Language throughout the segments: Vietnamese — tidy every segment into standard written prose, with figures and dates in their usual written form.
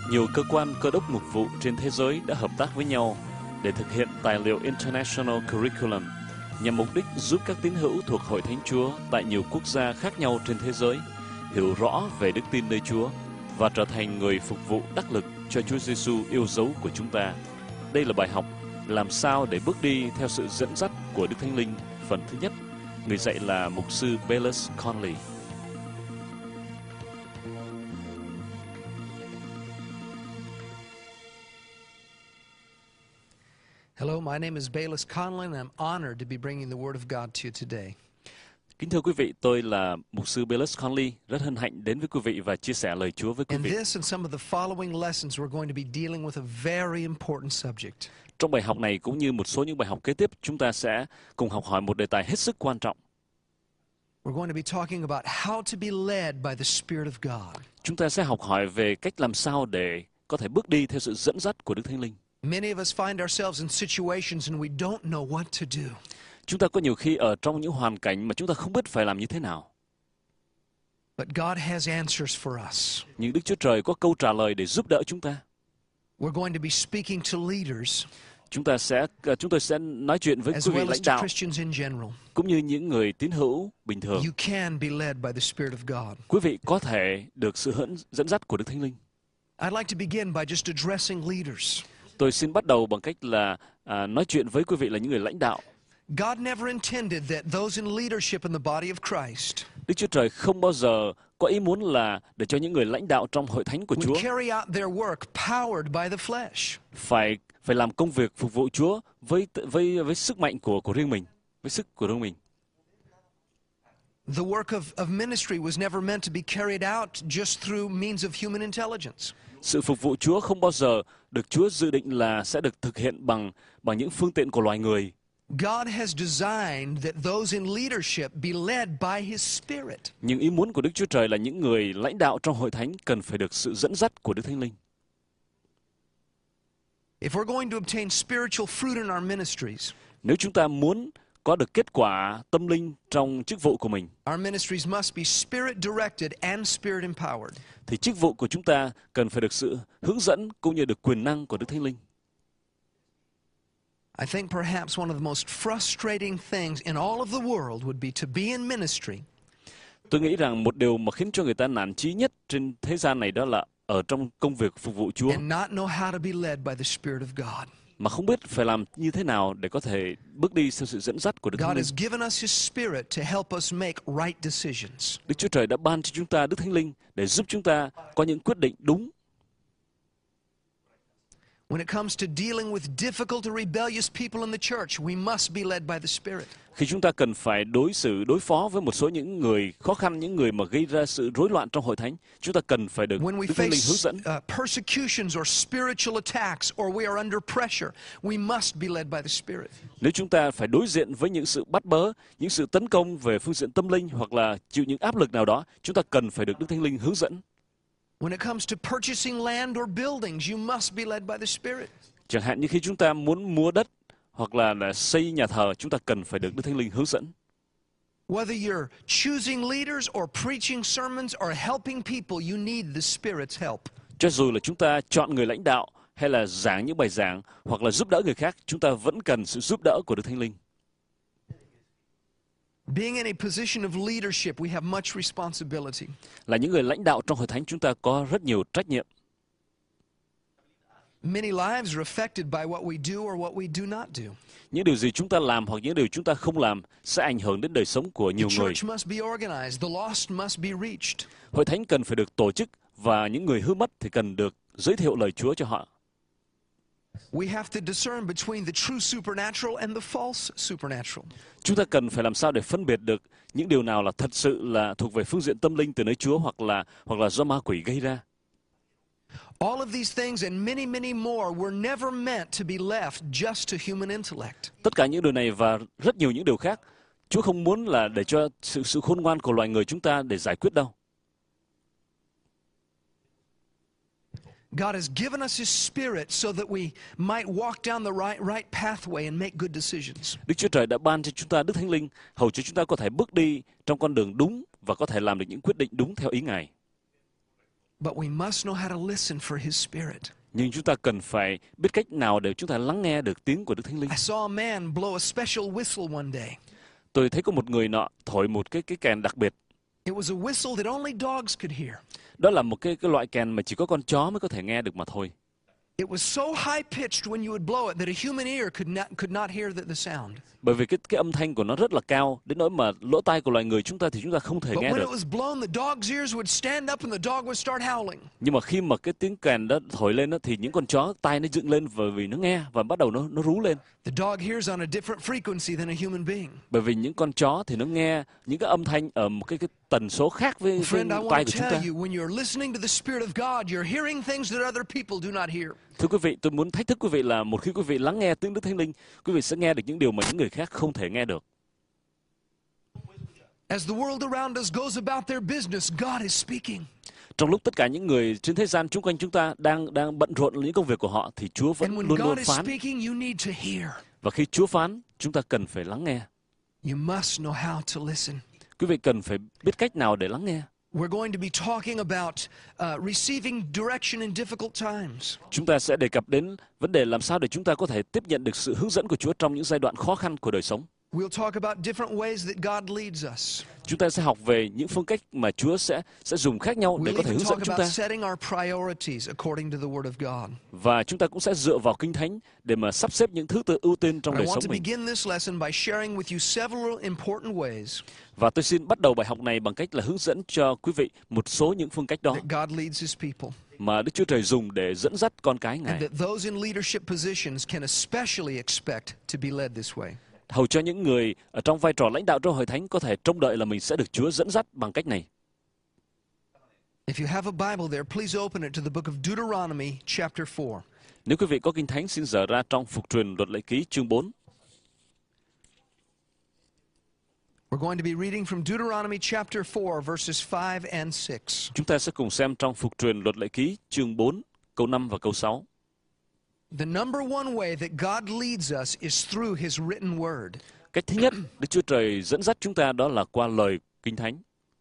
Nhiều cơ quan cơ đốc mục vụ trên thế giới đã hợp tác với nhau để thực hiện tài liệu International Curriculum nhằm mục đích giúp các tín hữu thuộc Hội Thánh Chúa tại nhiều quốc gia khác nhau trên thế giới hiểu rõ về đức tin nơi Chúa và trở thành người phục vụ đắc lực cho Chúa Giêsu yêu dấu của chúng ta. Đây là bài học làm sao để bước đi theo sự dẫn dắt của Đức Thánh Linh, phần thứ nhất. Người dạy là mục sư Bayless Conley. Hello, my name is Bayless Conley, and I'm honored to be bringing the Word of God to you today. Kính thưa quý vị, tôi là mục sư Bayless Conley, rất hân hạnh đến với quý vị và chia sẻ lời Chúa với quý In vị. this and some of the following lessons, we're going to be dealing with a very important subject. Trong bài học này cũng như một số những bài học kế tiếp, chúng ta sẽ cùng học hỏi một đề tài hết sức quan trọng. We're going to be talking about how to be led by the Spirit of God. Chúng ta sẽ học hỏi về cách làm sao để có thể bước đi theo sự dẫn dắt của Đức Thánh Linh. Many of us find ourselves in situations and we don't know what to do. Chúng ta có nhiều khi ở trong những hoàn cảnh mà chúng ta không biết phải làm như thế nào. But God has answers for us. Nhưng Đức Chúa Trời có câu trả lời để giúp đỡ chúng ta. We're going to be speaking to leaders Chúng tôi sẽ nói chuyện với as quý vị well as lãnh to đạo Christians in general. cũng như những người tín hữu bình thường. You can be led by the Spirit of God. Quý vị có thể được sự dẫn dắt của Đức Thánh Linh. I'd like to begin by just addressing leaders. Tôi xin bắt đầu bằng cách là nói chuyện với quý vị là những người lãnh đạo. God never intended that those in leadership in the body of Christ Đức Chúa Trời không bao giờ có ý muốn là để cho những người lãnh đạo trong hội thánh của Chúa would carry out their work powered by the flesh. phải làm công việc phục vụ Chúa với sức mạnh của riêng mình, với sức của riêng mình. The work of ministry was never meant to be carried out just through means of human intelligence. Sự phục vụ Chúa không bao giờ được Chúa dự định là sẽ được thực hiện bằng những phương tiện của loài người. God has designed that those in leadership be led by His Spirit. Nhưng ý muốn của Đức Chúa Trời là những người lãnh đạo trong hội thánh cần phải được sự dẫn dắt của Đức Thánh Linh. If we're going to obtain spiritual fruit in our ministries, Nếu chúng ta muốn có được kết quả tâm linh trong chức vụ của mình, our ministries must be spirit directed and spirit empowered. thì chức vụ của chúng ta cần phải được sự hướng dẫn cũng như được quyền năng của Đức Thánh Linh. I think perhaps one of the most frustrating things in all of the world would be to be in ministry Tôi nghĩ rằng một điều mà khiến cho người ta nản chí nhất trên thế gian này đó là ở trong công việc phục vụ Chúa and not know how to be led by the Spirit of God. mà không biết phải làm như thế nào để có thể bước đi theo sự dẫn dắt của Đức Thánh God Linh. has given us His Spirit to help us make right decisions. Đức Chúa Trời đã ban cho chúng ta Đức Thánh Linh để giúp chúng ta có những quyết định đúng. When it comes to dealing with difficult or rebellious people in the church, we must be led by the Spirit. Khi chúng ta cần phải đối phó với một số những người khó khăn, những người mà gây ra sự rối loạn trong hội thánh, chúng ta cần phải được When we Đức Thánh Linh hướng face dẫn. persecutions or spiritual attacks, or we are under pressure, we must be led by the Spirit. Nếu chúng ta phải đối diện với những sự bắt bớ, những sự tấn công về phương diện tâm linh hoặc là chịu những áp lực nào đó, chúng ta cần phải được Đức Thánh Linh hướng dẫn. When it comes to purchasing land or buildings, you must be led by the Spirit. Chẳng hạn như khi chúng ta muốn mua đất hoặc là xây nhà thờ, chúng ta cần phải được Đức Thánh Linh hướng dẫn. Whether you're choosing leaders or preaching sermons or helping people, you need the Spirit's help. Cho dù là chúng ta chọn người lãnh đạo hay là giảng những bài giảng hoặc là giúp đỡ người khác, chúng ta vẫn cần sự giúp đỡ của Đức Thánh Linh. Being in a position of leadership, we have much responsibility. Là những người lãnh đạo trong hội thánh, chúng ta có rất nhiều trách nhiệm. Many lives are affected by what we do or what we do not do. Những điều gì chúng ta làm hoặc những điều chúng ta không làm sẽ ảnh hưởng đến đời sống của The nhiều người. church must be organized. The lost must be reached. Hội thánh cần phải được tổ chức và những người hư mất thì cần được giới thiệu lời Chúa cho họ. We have to discern between the true supernatural and the false supernatural. Chúng ta cần phải làm sao để phân biệt được những điều nào là thật sự là thuộc về phương diện tâm linh từ nơi Chúa hoặc là do ma quỷ gây ra. All of these things and many, many more were never meant to be left just to human intellect. Tất cả những điều này và rất nhiều những điều khác, Chúa không muốn là để cho sự khôn ngoan của loài người chúng ta để giải quyết đâu. God has given us His Spirit so that we might walk down the right pathway and make good decisions. Đức Chúa Trời đã ban cho chúng ta Đức Thánh Linh hầu cho chúng ta có thể bước đi trong con đường đúng và có thể làm được những quyết định đúng theo ý Ngài. But we must know how to listen for His Spirit. Nhưng chúng ta cần phải biết cách nào để chúng ta lắng nghe được tiếng của Đức Thánh Linh. I saw a man blow a special whistle one day. Tôi thấy có một người nọ thổi một cái kèn đặc biệt. It was a whistle that only dogs could hear. Đó là một cái loại kèn mà chỉ có con chó mới có thể nghe được mà thôi. It was so high pitched when you would blow it that a human ear could not hear the sound. Bởi vì cái âm thanh của nó rất là cao, đến nỗi mà lỗ tai của loài người chúng ta thì chúng ta không thể But nghe when được. it was blown, the dog's ears would stand up and the dog would start howling. Nhưng mà khi mà cái tiếng kèn đó thổi lên đó, thì những con chó tai nó dựng lên bởi vì nó nghe và bắt đầu nó rú lên. The dog hears on a different frequency than a human being. Bởi vì những con chó thì nó nghe những cái âm thanh ở một cái tần số khác với Friend, I tai want của to chúng tell ta. you, when you're listening to the Spirit of God, you're hearing things that other people do not hear. Thưa quý vị, tôi muốn thách thức quý vị là một khi quý vị lắng nghe tiếng Đức Thánh Linh, quý vị sẽ nghe được những điều mà những người khác không thể nghe được. As the world around us goes about their business, God is speaking. Trong lúc tất cả những người trên thế gian chung quanh chúng ta đang bận rộn những công việc của họ, thì Chúa vẫn And when luôn luôn God is phán. speaking, you need to hear. Và khi Chúa phán, chúng ta cần phải lắng nghe. You must know how to listen. Quý vị cần phải biết cách nào để lắng nghe. We're going to be talking about receiving direction in difficult times. Chúng ta sẽ đề cập đến vấn đề làm sao để chúng ta có thể tiếp nhận được sự hướng dẫn của Chúa trong những giai đoạn khó khăn của đời sống. We'll talk about different ways that God leads us. Chúng ta sẽ học về những phương cách mà Chúa sẽ dùng khác nhau để We'll có thể even hướng dẫn talk chúng about ta. setting our priorities according to the Word of God. Và chúng ta cũng sẽ dựa vào Kinh Thánh để mà sắp xếp những thứ tự ưu tiên trong I đời want sống to mình. begin this lesson by sharing with you several important ways Và tôi xin bắt đầu bài học này bằng cách là hướng dẫn cho quý vị một số những phương cách đó that God leads His people, mà Đức Chúa Trời dùng để dẫn dắt con cái and Ngài. that those in leadership positions can especially expect to be led this way. Hầu cho những người ở trong vai trò lãnh đạo trong hội thánh có thể trông đợi là mình sẽ được Chúa dẫn dắt bằng cách này. If you have a Bible there, please open it to the book of Deuteronomy, chapter 4. Nếu quý vị có Kinh Thánh, xin dở ra trong Phục truyền Luật Lệ Ký chương 4. We're going to be reading from Deuteronomy chapter 4, verses 5 and 6. Chúng ta sẽ cùng xem trong Phục truyền Luật Lệ Ký chương 4, câu 5 và câu 6. The number one way that God leads us is through His written word. Cách thứ nhất, Đức Chúa Trời dẫn dắt chúng ta đó là qua lời Kinh Thánh.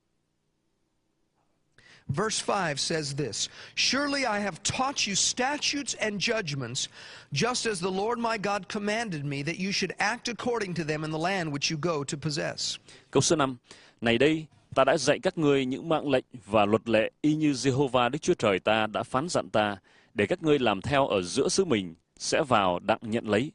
Verse 5 says this, Surely I have taught you statutes and judgments, just as the Lord my God commanded me, that you should act according to them in the land which you go to possess. Câu số 5. Này đây, ta đã dạy các ngươi những mạng lệnh và luật lệ y như Giê-hô-va Đức Chúa Trời ta đã phán dặn ta, để các ngươi làm theo ở giữa xứ mình, sẽ vào đặng nhận lấy.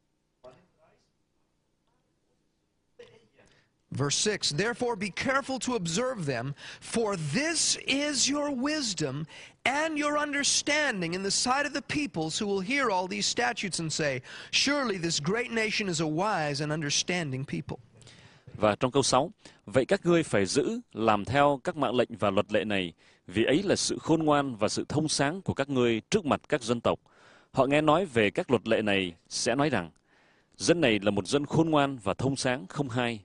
Verse 6, Therefore be careful to observe them, for this is your wisdom and your understanding in the sight of the peoples who will hear all these statutes and say, Surely this great nation is a wise and understanding people. Và trong câu 6, vậy các ngươi phải giữ, làm theo các mạng lệnh và luật lệ này, vì ấy là sự khôn ngoan và sự thông sáng của các ngươi trước mặt các dân tộc. Họ nghe nói về các luật lệ này sẽ nói rằng, dân này là một dân khôn ngoan và thông sáng không hai.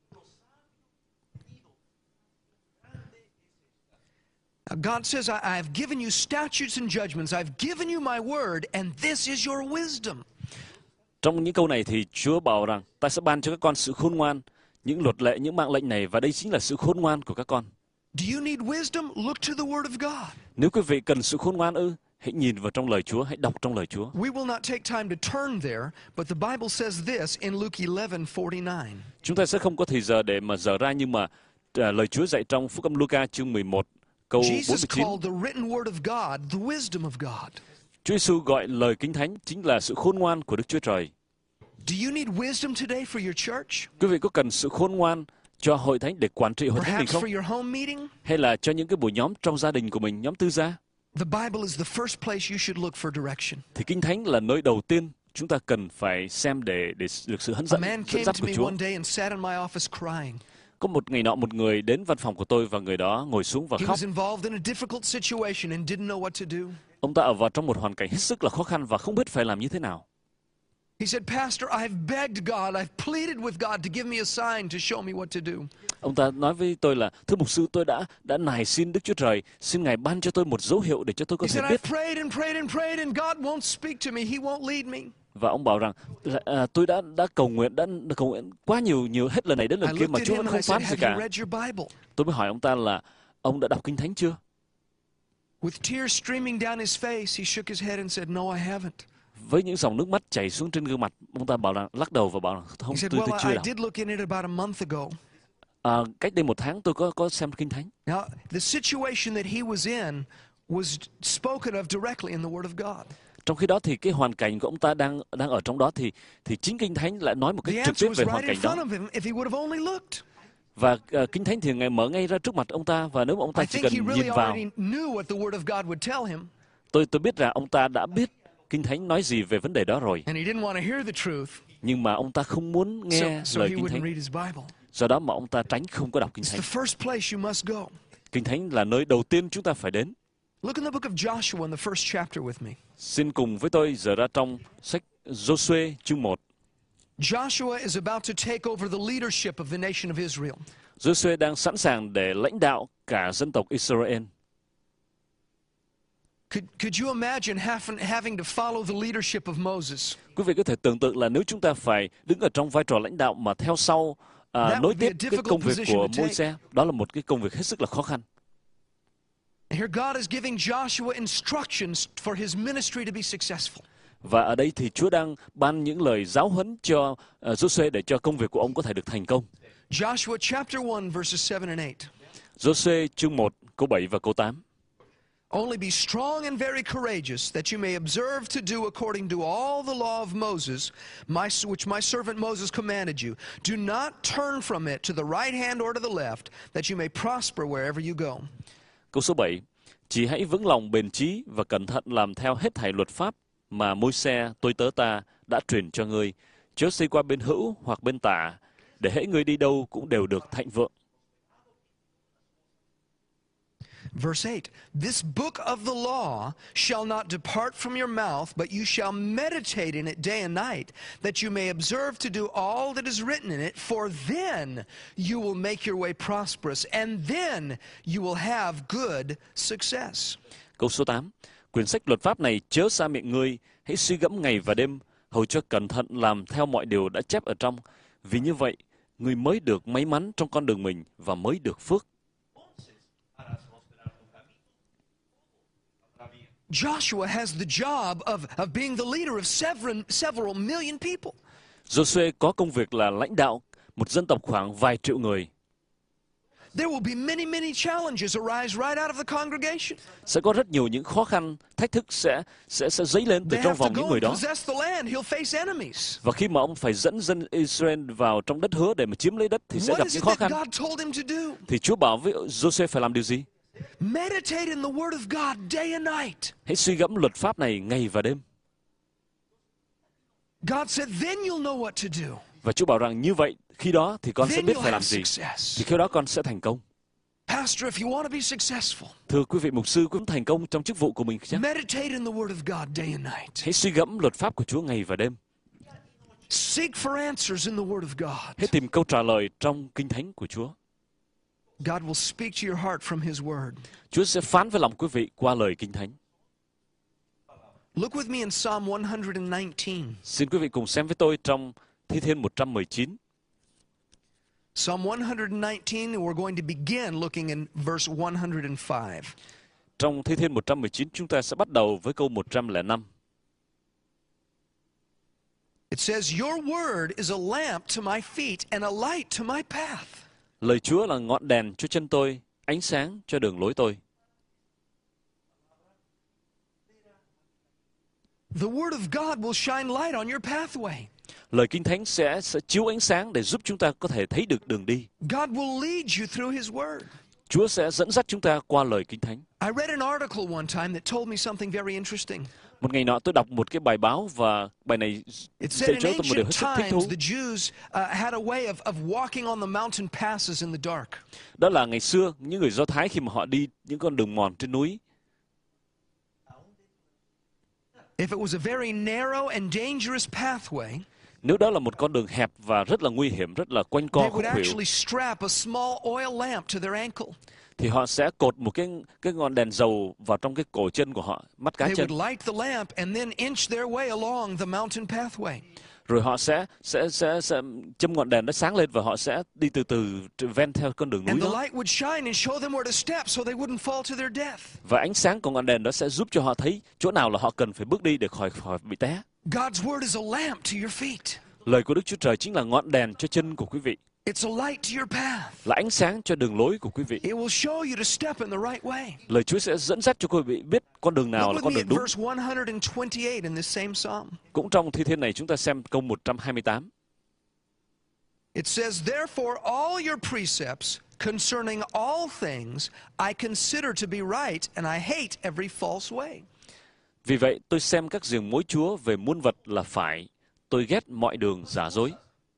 God says, I've given you statutes and judgments. I've given you my word, and this is your wisdom. Trong những câu này thì Chúa bảo rằng, ta sẽ ban cho các con sự khôn ngoan, những luật lệ, những mạng lệnh này, và đây chính là sự khôn ngoan của các con. Do you need wisdom? Look to the word of God. Nếu quý vị cần sự khôn ngoan ư, hãy nhìn vào trong lời Chúa, hãy đọc trong lời Chúa. We will not take time to turn there, but the Bible says this in Luke 11:49. Chúng ta sẽ không có thời giờ để mà dở ra, nhưng mà lời Chúa dạy trong Phúc âm Luca chương 11, câu Jesus 49. called the written word of God the wisdom of God. Chúa Giêsu gọi lời Kinh Thánh chính là sự khôn ngoan của Đức Chúa Trời. Do you need wisdom today for your church? Quý vị có cần sự khôn ngoan cho hội thánh để quản trị hội thánh mình Perhaps không? for your home meeting? Hay là cho những cái buổi nhóm trong gia đình của mình, nhóm tư gia? The Bible is the first place you should look for direction. Thì Kinh Thánh là nơi đầu tiên chúng ta cần phải xem để được sự A dẫn man came dắt to của me Chúa. one day and sat in my office crying. Có một ngày nọ, một người đến văn phòng của tôi và người đó ngồi xuống và He khóc. was involved in a difficult situation and didn't know what to do. Ông ta ở vào trong một hoàn cảnh hết sức là khó khăn và không biết phải làm như thế nào. He said, Pastor, I've begged God, I've pleaded with God to give me a sign to show me what to do. Ông ta nói với tôi là, thưa mục sư, tôi đã nài xin Đức Chúa Trời, xin Ngài ban cho tôi một dấu hiệu để cho tôi có He thể said, biết. I've prayed and prayed and prayed and God won't speak to me. He won't lead me. Và ông bảo rằng, tôi đã cầu nguyện quá nhiều hết lần này đến I lần kia mà looked at Chúa him vẫn and I không said, phán gì have you cả. read your Bible? Tôi mới hỏi ông ta là, ông đã đọc Kinh Thánh chưa? With tears streaming down his face, he shook his head and said, "No, I haven't." Với những dòng nước mắt chảy xuống trên gương mặt, ông ta bảo rằng lắc đầu và bảo rằng không, He said, tôi "Well, chưa I đọc. did look in it about a month ago." Cách đây 1 tháng tôi có xem Kinh Thánh. Now, the situation that he was in was spoken of directly in the Word of God. Trong khi đó thì cái hoàn cảnh của ông ta đang ở trong đó thì chính Kinh Thánh lại nói một cách The trực tiếp answer về was hoàn right in cảnh front đó. of him if he would have only looked. Và Kinh Thánh thì Ngài mở ngay ra trước mặt ông ta, và nếu mà ông ta I chỉ think cần he really nhìn vào, already knew what the Word of God would tell him, tôi biết rằng ông ta đã biết Kinh Thánh nói gì về vấn đề đó rồi, and he didn't want to hear the truth, nhưng mà ông ta không muốn nghe so lời he Kinh wouldn't Thánh, read his Bible. do đó mà ông ta tránh không có đọc Kinh It's Thánh. the first place you must go. Kinh Thánh là nơi đầu tiên chúng ta phải đến. Look in the book of Joshua in the first chapter with me. Xin cùng với tôi giờ ra trong sách Giô-suê chương 1. Joshua is about to take over the leadership of the nation of Israel. Giô-suê đang sẵn sàng để lãnh đạo cả dân tộc Israel. Could you imagine having to follow the leadership of Moses? Quý vị có thể tưởng tượng là nếu chúng ta phải đứng ở trong vai trò lãnh đạo mà theo sau nối tiếp cái công việc của Môi-se, đó là một cái công việc hết sức là khó khăn. Here God is giving Joshua instructions for his ministry to be successful. Và ở đây thì Chúa đang ban những lời giáo huấn cho Giô-suê để cho công việc của ông có thể được thành công. Joshua chapter 1 verses 7 and 8. Giô-suê chương 1 câu 7 và câu 8. Only be strong and very courageous, that you may observe to do according to all the law of Moses, which my servant Moses commanded you. Do not turn from it to the right hand or to the left, that you may prosper wherever you go. Câu số 7. Chỉ hãy vững lòng bền chí và cẩn thận làm theo hết thảy luật pháp mà Môi-se tôi tớ ta đã truyền cho ngươi, chớ xây qua bên hữu hoặc bên tả, để hễ ngươi đi đâu cũng đều được thạnh vượng. Verse 8, this book of the law shall not depart from your mouth, but you shall meditate in it day and night, that you may observe to do all that is written in it, for then you will make your way prosperous, and then you will have good success. Câu số 8. Quyển sách luật pháp này chớ xa miệng ngươi, hãy suy gẫm ngày và đêm, hầu cho cẩn thận làm theo mọi điều đã chép ở trong. Vì như vậy, ngươi mới được may mắn trong con đường mình và mới được phước. Joshua has the job of being the leader of several million people. Giô-suê có công việc là lãnh đạo một dân tộc khoảng vài triệu người. There will be many challenges arise right out of the congregation. Sẽ có rất nhiều những khó khăn, thách thức sẽ dấy lên từ They trong have to vòng những go người and đó. possess the land. He'll face enemies. Và khi mà ông phải dẫn dân Israel vào trong đất hứa để mà chiếm lấy đất thì sẽ What gặp is những it khó that khăn. God told him to do? Thì Chúa bảo với Giô-suê phải làm điều gì? Meditate in the Word of God day and night. Hãy suy gẫm luật pháp này ngày và đêm. God said, then you'll know what to do. Và Chúa bảo rằng như vậy, khi đó thì con sẽ Then biết you'll phải have làm gì. success. Thì khi đó con sẽ thành công. Pastor, if you want to be successful, Thưa quý vị mục sư, cũng thành công trong chức vụ của mình chứ? meditate in the Word of God day and night. Hãy suy gẫm luật pháp của Chúa ngày và đêm. Seek for answers in the Word of God. Hãy tìm câu trả lời trong Kinh Thánh của Chúa. God will speak to your heart from His Word. Chúa sẽ phán với lòng quý vị qua lời Kinh Thánh. Look with me in Psalm 119. Xin quý vị cùng xem với tôi trong Thi Thiên 119. Psalm 119, we're going to begin looking in verse 105. Trong Thi Thiên 119 chúng ta sẽ bắt đầu với câu 105. It says, your word is a lamp to my feet and a light to my path. Lời Chúa là ngọn đèn cho chân tôi, ánh sáng cho đường lối tôi. The Word of God will shine light on your pathway. Lời Kinh Thánh sẽ chiếu ánh sáng để giúp chúng ta có thể thấy được đường đi. God will lead you through His Word. Chúa sẽ dẫn dắt chúng ta qua lời Kinh Thánh. I read an article one time that told me something very interesting. Một ngày nọ tôi đọc một cái bài báo và bài này It said dạy in cho tôi một điều hết ancient sức thích thú. times, the Jews had a way of walking on the mountain passes in the dark. Đó là ngày xưa, những người Do Thái khi mà họ đi những con đường mòn trên núi, If it was a very narrow and dangerous pathway, nếu đó là một con đường hẹp và rất là nguy hiểm, rất là quanh co they khúc would khuỷu, actually strap a small oil lamp to their ankle. thì họ sẽ cột một cái ngọn đèn dầu vào trong cái cổ chân của họ, mắt cá They chân. would light the lamp and then inch their way along the mountain pathway. Rồi họ sẽ châm ngọn đèn nó sáng lên và họ sẽ đi từ từ ven theo con đường núi And the đó. light would shine and show them where to step so they wouldn't fall to their death. Và ánh sáng của ngọn đèn đó sẽ giúp cho họ thấy chỗ nào là họ cần phải bước đi để khỏi bị té. God's word is a lamp to your feet. Lời của Đức Chúa Trời chính là ngọn đèn cho chân của quý vị, It's a light to your path. là ánh sáng cho đường lối của quý vị. It will show you to step in the right way. Lời Chúa sẽ dẫn dắt cho quý vị biết con đường nào là Look con with me đường at đúng. verse 128 in this same psalm. Cũng trong thi thiên này chúng ta xem câu 128. It says, "Therefore all your precepts concerning all things I consider to be right, and I hate every false way." Vì vậy tôi xem các giường mối Chúa về muôn vật là phải, tôi ghét mọi đường giả dối.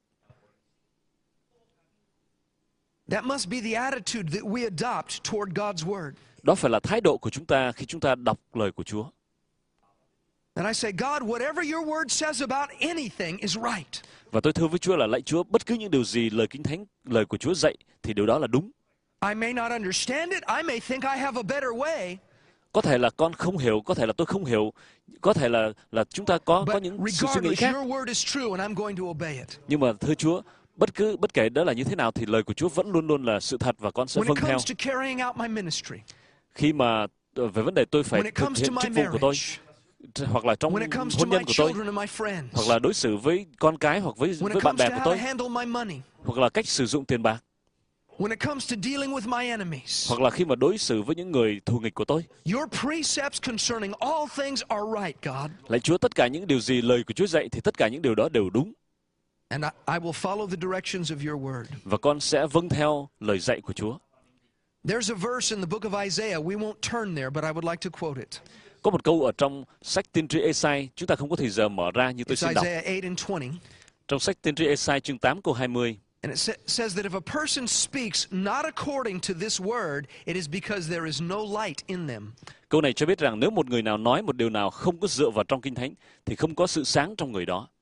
That must be the attitude that we adopt toward God's word. Đó phải là thái độ của chúng ta khi chúng ta đọc lời của Chúa. And I say, God, whatever your word says about anything is right. Và tôi thưa với Chúa là lạy Chúa, bất cứ những điều gì lời Kinh Thánh, lời của Chúa dạy thì điều đó là đúng. I may not understand it. I may think I have a better way. Có thể là con không hiểu, có thể là tôi không hiểu, có thể là chúng ta có But những suy nghĩ regardless, khác. your word is true and I'm going to obey it. Nhưng mà thưa Chúa, bất kể đó là như thế nào thì lời của Chúa vẫn luôn luôn là sự thật và con sẽ When vâng it theo. comes to carrying out my ministry, Khi mà về vấn đề tôi phải when it thực comes to hiện my chức vụ của tôi, marriage, hoặc là trong when it comes to hôn my nhân của tôi, children and my friends, hoặc là đối xử với con cái hoặc với when it bạn comes bè to của how tôi, to handle my money, hoặc là cách sử dụng tiền bạc, when it comes to dealing with my enemies, hoặc là khi mà đối xử với những người thù nghịch của tôi. your precepts concerning all things are right, God. Lạy Chúa, tất cả những điều gì lời của Chúa dạy thì tất cả những điều đó đều đúng. And I will follow the directions of your word. Và con sẽ vâng theo lời dạy của Chúa. There's a verse in the book of Isaiah. We won't turn there, but I would like to quote it. Có một câu ở trong sách tiên tri Ê-sai, chúng ta không có thời giờ mở ra nhưng tôi It's xin đọc. Isaiah 8 and 20. Trong sách tiên tri Ê-sai chương 8 câu 20. And it says that if a person speaks not according to this word, it is because there is no light in them. Câu này cho biết rằng nếu một người nào nói một điều nào không có dựa vào trong Kinh Thánh thì không có sự sáng trong người đó.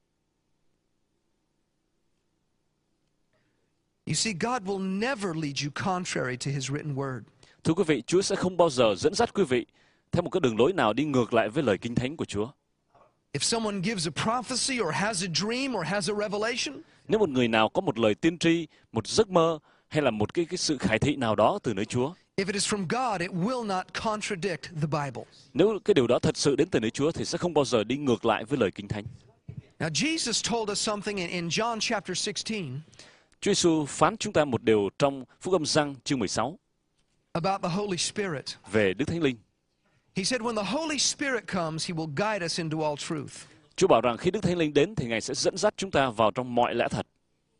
You see, God will never lead you contrary to his written word. Thưa quý vị, Chúa sẽ không bao giờ dẫn dắt quý vị theo một cái đường lối nào đi ngược lại với lời Kinh Thánh của Chúa. If someone gives a prophecy or has a dream or has a revelation, Nếu một người nào có một lời tiên tri, một giấc mơ hay là một cái sự khải thị nào đó từ nơi Chúa, if it is from God, it will not contradict the Bible. nếu cái điều đó thật sự đến từ nơi Chúa thì sẽ không bao giờ đi ngược lại với lời Kinh Thánh. Now, Jesus told us something in John chapter 16 Chúa Giêsu phán chúng ta một điều trong Phúc Âm Giăng chương 16 about the Holy Spirit. về Đức Thánh Linh. He said, when the Holy Spirit comes, he will guide us into all truth. Chúa bảo rằng khi Đức Thánh Linh đến thì Ngài sẽ dẫn dắt chúng ta vào trong mọi lẽ thật.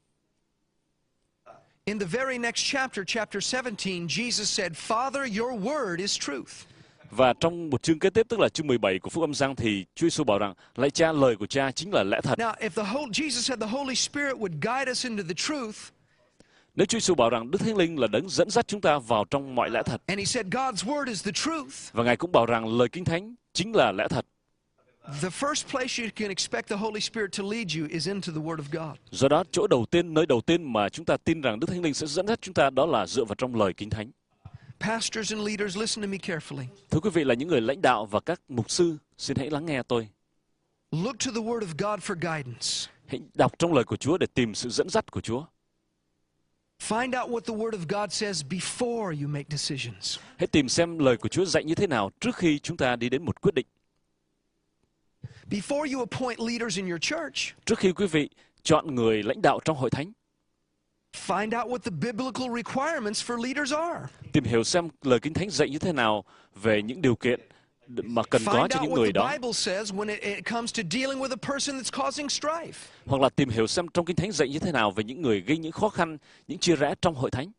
In the very next chapter, chapter 17, Jesus said, Father, your word is truth. Và trong một chương kế tiếp, tức là chương 17 của Phúc Âm Giăng, thì Chúa Giêsu bảo rằng lạy Cha, lời của Cha chính là lẽ thật. Now, if Jesus said the Holy Spirit would guide us into the truth, Nếu Chúa Giêsu bảo rằng Đức Thánh Linh là đấng dẫn dắt chúng ta vào trong mọi lẽ thật, and he said God's word is the truth, và Ngài cũng bảo rằng lời Kinh Thánh chính là lẽ thật, the first place you can expect the Holy Spirit to lead you is into the word of God. do đó nơi đầu tiên mà chúng ta tin rằng Đức Thánh Linh sẽ dẫn dắt chúng ta đó là dựa vào trong lời Kinh Thánh. Pastors and leaders, listen to me carefully. Thưa quý vị, là những người lãnh đạo và các mục sư, xin hãy lắng nghe tôi. Look to the word of God for guidance. Hãy đọc trong lời của Chúa để tìm sự dẫn dắt của Chúa. Find out what the word of God says before you make decisions. Hãy tìm xem lời của Chúa dạy như thế nào trước khi chúng ta đi đến một quyết định. Before you appoint leaders in your church, Trước khi quý vị chọn người lãnh đạo trong hội thánh, find out what the biblical requirements for leaders are. tìm hiểu xem lời Kinh Thánh dạy như thế nào về những điều kiện mà cần có Find cho out những what người the đó. Bible says when it comes to dealing with a person that's causing strife. Hoặc là tìm hiểu xem trong Kinh Thánh dạy như thế nào về những người gây những khó khăn, những chia rẽ trong hội thánh.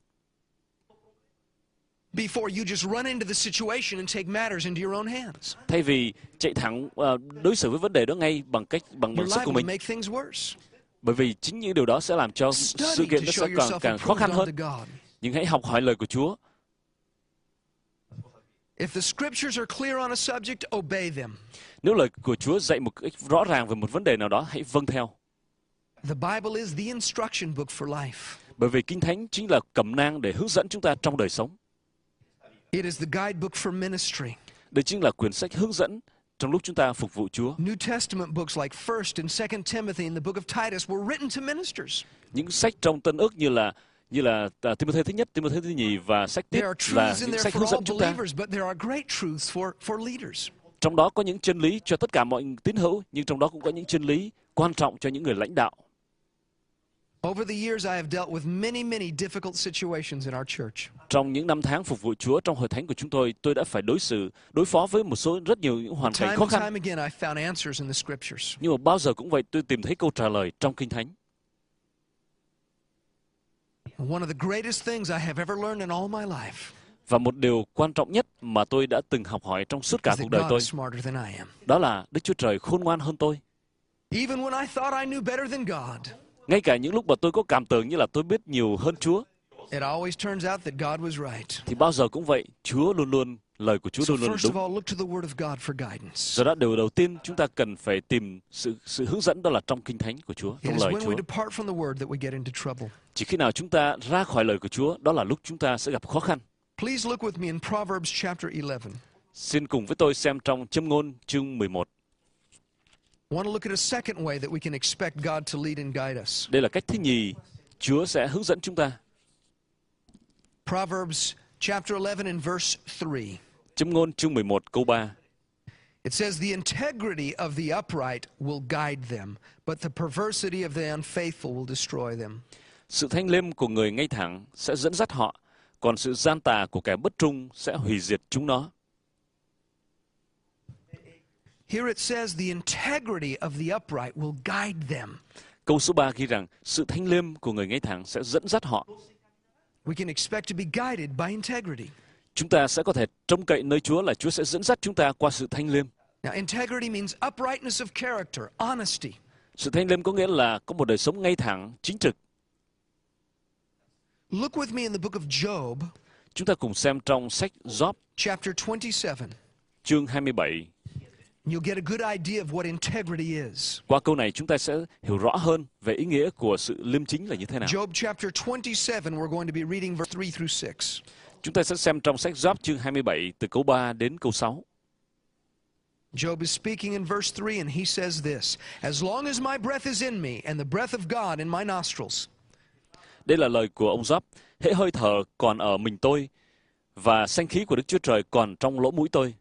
Before you just run into the situation and take matters into your own hands. Thay vì chạy thẳng đối xử với vấn đề đó ngay bằng You're sức của liable to mình. make things worse. Bởi vì chính những điều đó sẽ làm cho sự Study kiện to nó sẽ show yourself càng khó khăn approved hơn. unto God. Nhưng hãy học hỏi lời của Chúa. If the scriptures are clear on a subject, obey them. Nếu lời của Chúa dạy một cách rõ ràng về một vấn đề nào đó, hãy vâng theo. The Bible is the instruction book for life. Bởi vì Kinh Thánh chính là cẩm nang để hướng dẫn chúng ta trong đời sống. It is the guidebook for ministry. Đây chính là quyển sách hướng dẫn trong lúc chúng ta phục vụ Chúa. New Testament books like 1st and 2nd Timothy and the book of Titus were written to ministers. Những sách trong Tân Ước như là Timôthê thứ nhất, Timôthê thứ nhì và sách Tít There are là truths in những there sách for hướng dẫn all chúng ta. believers, but there are great truths for leaders. Trong đó có những chân lý cho tất cả mọi tín hữu, nhưng trong đó cũng có những chân lý quan trọng cho những người lãnh đạo. Over the years, I have dealt with many difficult situations in our church. Trong những năm tháng phục vụ Chúa trong hội thánh của chúng tôi đã phải đối phó với một số rất nhiều những hoàn cảnh Time khó and khăn. time again, I found answers in the scriptures. Nhưng mà bao giờ cũng vậy, tôi tìm thấy câu trả lời trong Kinh Thánh. One of the greatest things I have ever learned in all my life Và một điều quan trọng nhất mà tôi đã từng học hỏi trong suốt cả is cuộc that đời God tôi, is smarter than I am. đó là Đức Chúa Trời khôn ngoan hơn tôi. Even when I thought I knew better than God, Ngay cả những lúc mà tôi có cảm tưởng như là tôi biết nhiều hơn Chúa, it always turns out that God was right. thì bao giờ cũng vậy, lời của Chúa So luôn luôn first of đúng. all, look to the Word of God for guidance. Do đó điều đầu tiên chúng ta cần phải tìm sự hướng dẫn, đó là trong Kinh Thánh của Chúa, It trong is lời when we Chúa. depart from the Word that we get into trouble. Chỉ khi nào chúng ta ra khỏi lời của Chúa, đó là lúc chúng ta sẽ gặp khó khăn. Please look with me in Proverbs chapter 11. Xin cùng với tôi xem trong Châm ngôn chương 11. I want to look at a second way that we can expect God to lead and guide us. Đây là cách thứ nhì, Chúa sẽ hướng dẫn chúng ta. Proverbs chapter 11 and verse 3. Châm ngôn chương 11 câu 3. It says, "The integrity of the upright will guide them, but the perversity of the unfaithful will destroy them." Sự thanh liêm của người ngay thẳng sẽ dẫn dắt họ, còn sự gian tà của kẻ bất trung sẽ hủy diệt chúng nó. Here it says, "The integrity of the upright will guide them." Câu số 3 ghi rằng sự thanh liêm của người ngay thẳng sẽ dẫn dắt họ. We can expect to be guided by integrity. Chúng ta sẽ có thể trông cậy nơi Chúa là Chúa sẽ dẫn dắt chúng ta qua sự thanh liêm. Now, integrity means uprightness of character, honesty. Sự thanh liêm có nghĩa là có một đời sống ngay thẳng, chính trực. Look with me in the book of Job, Chúng ta cùng xem trong sách Gióp chapter 27. chương 27. You'll get a good idea of what integrity is. Qua câu này chúng ta sẽ hiểu rõ hơn về ý nghĩa của sự liêm chính là như thế nào. Job chapter 27, we're going to be reading verse 3 through 6. Chúng ta sẽ xem trong sách Gióp chương 27 từ câu 3 đến câu 6. Job is speaking in verse 3 and he says this, "As long as my breath is in me and the breath of God in my nostrils, Đây là lời của ông Gióp. Hễ hơi thở còn ở mình tôi và sanh khí của Đức Chúa Trời còn trong lỗ mũi tôi,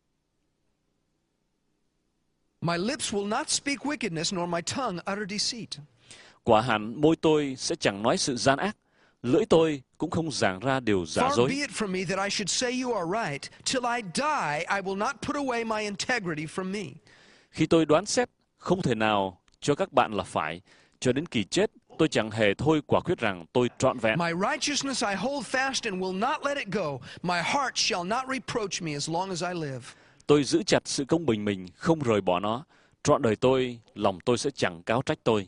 my lips will not speak wickedness nor my tongue utter deceit." quả hẳn môi tôi sẽ chẳng nói sự gian ác, lưỡi tôi cũng không giảng ra điều giả Far dối. be it from me that I should say you are right. Till I die, I will not put away my integrity from me. Khi tôi đoán xét, không thể nào cho các bạn là phải, cho đến kỳ chết, tôi chẳng hề thôi quả quyết rằng tôi trọn vẹn. My righteousness I hold fast and will not let it go. My heart shall not reproach me as long as I live. Tôi giữ chặt sự công bình mình, không rời bỏ nó. Trọn đời tôi, lòng tôi sẽ chẳng cáo trách tôi.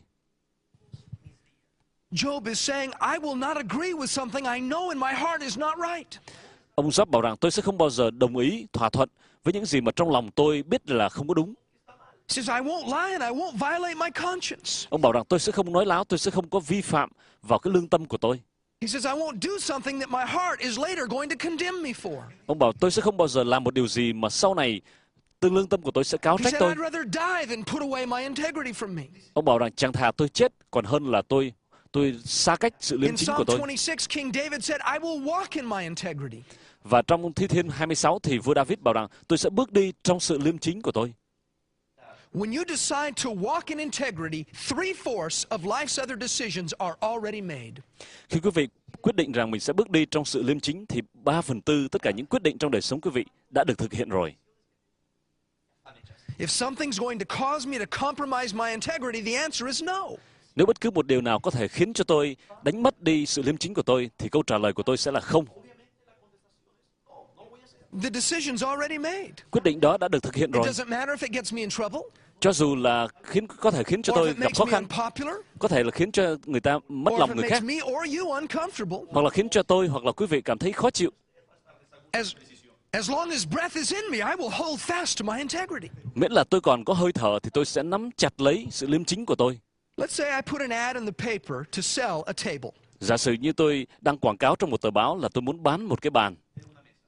Job is saying, I will not agree with something I know in my heart is not right. Ông Gióp bảo rằng tôi sẽ không bao giờ đồng ý, thỏa thuận với những gì mà trong lòng tôi biết là không có đúng. He says, I won't lie and I won't violate my conscience. Ông bảo rằng tôi sẽ không nói láo, tôi sẽ không có vi phạm vào cái lương tâm của tôi. He says, I won't do something that my heart is later going to condemn me for. Ông bảo tôi sẽ không bao giờ làm một điều gì mà sau này tương lương tâm của tôi sẽ cáo He trách said, tôi. I'd rather die than put away my integrity from me. Ông bảo rằng chẳng thà tôi chết còn hơn là tôi xa cách sự liêm In chính của Psalm tôi. 26, King David said, I will walk in my integrity. Và trong Thi Thiên 26 thì vua David bảo rằng tôi sẽ bước đi trong sự liêm chính của tôi. When you decide to walk in integrity, 3/4 of life's other decisions are already made. Khi quý vị quyết định rằng mình sẽ bước đi trong sự liêm chính thì 3/4 tất cả những quyết định trong đời sống quý vị đã được thực hiện rồi. If something's going to cause me to compromise my integrity, the answer is no. Nếu bất cứ một điều nào có thể khiến cho tôi đánh mất đi sự liêm chính của tôi thì câu trả lời của tôi sẽ là không. The decision's already made. Quyết định đó đã được thực hiện It rồi. doesn't matter if it gets me in trouble, Cho dù là có thể khiến cho or if tôi it gặp makes khó me khăn, unpopular, có thể là khiến cho người ta mất or if lòng it người makes khác, me or you uncomfortable. hoặc là khiến cho tôi hoặc là quý vị cảm thấy khó chịu. As long as breath is in me, I will hold fast to my integrity. Miễn là tôi còn có hơi thở thì tôi sẽ nắm chặt lấy sự liêm chính của tôi. Let's say I put an ad in the paper to sell a table. Giả sử như tôi đăng quảng cáo trong một tờ báo là tôi muốn bán một cái bàn.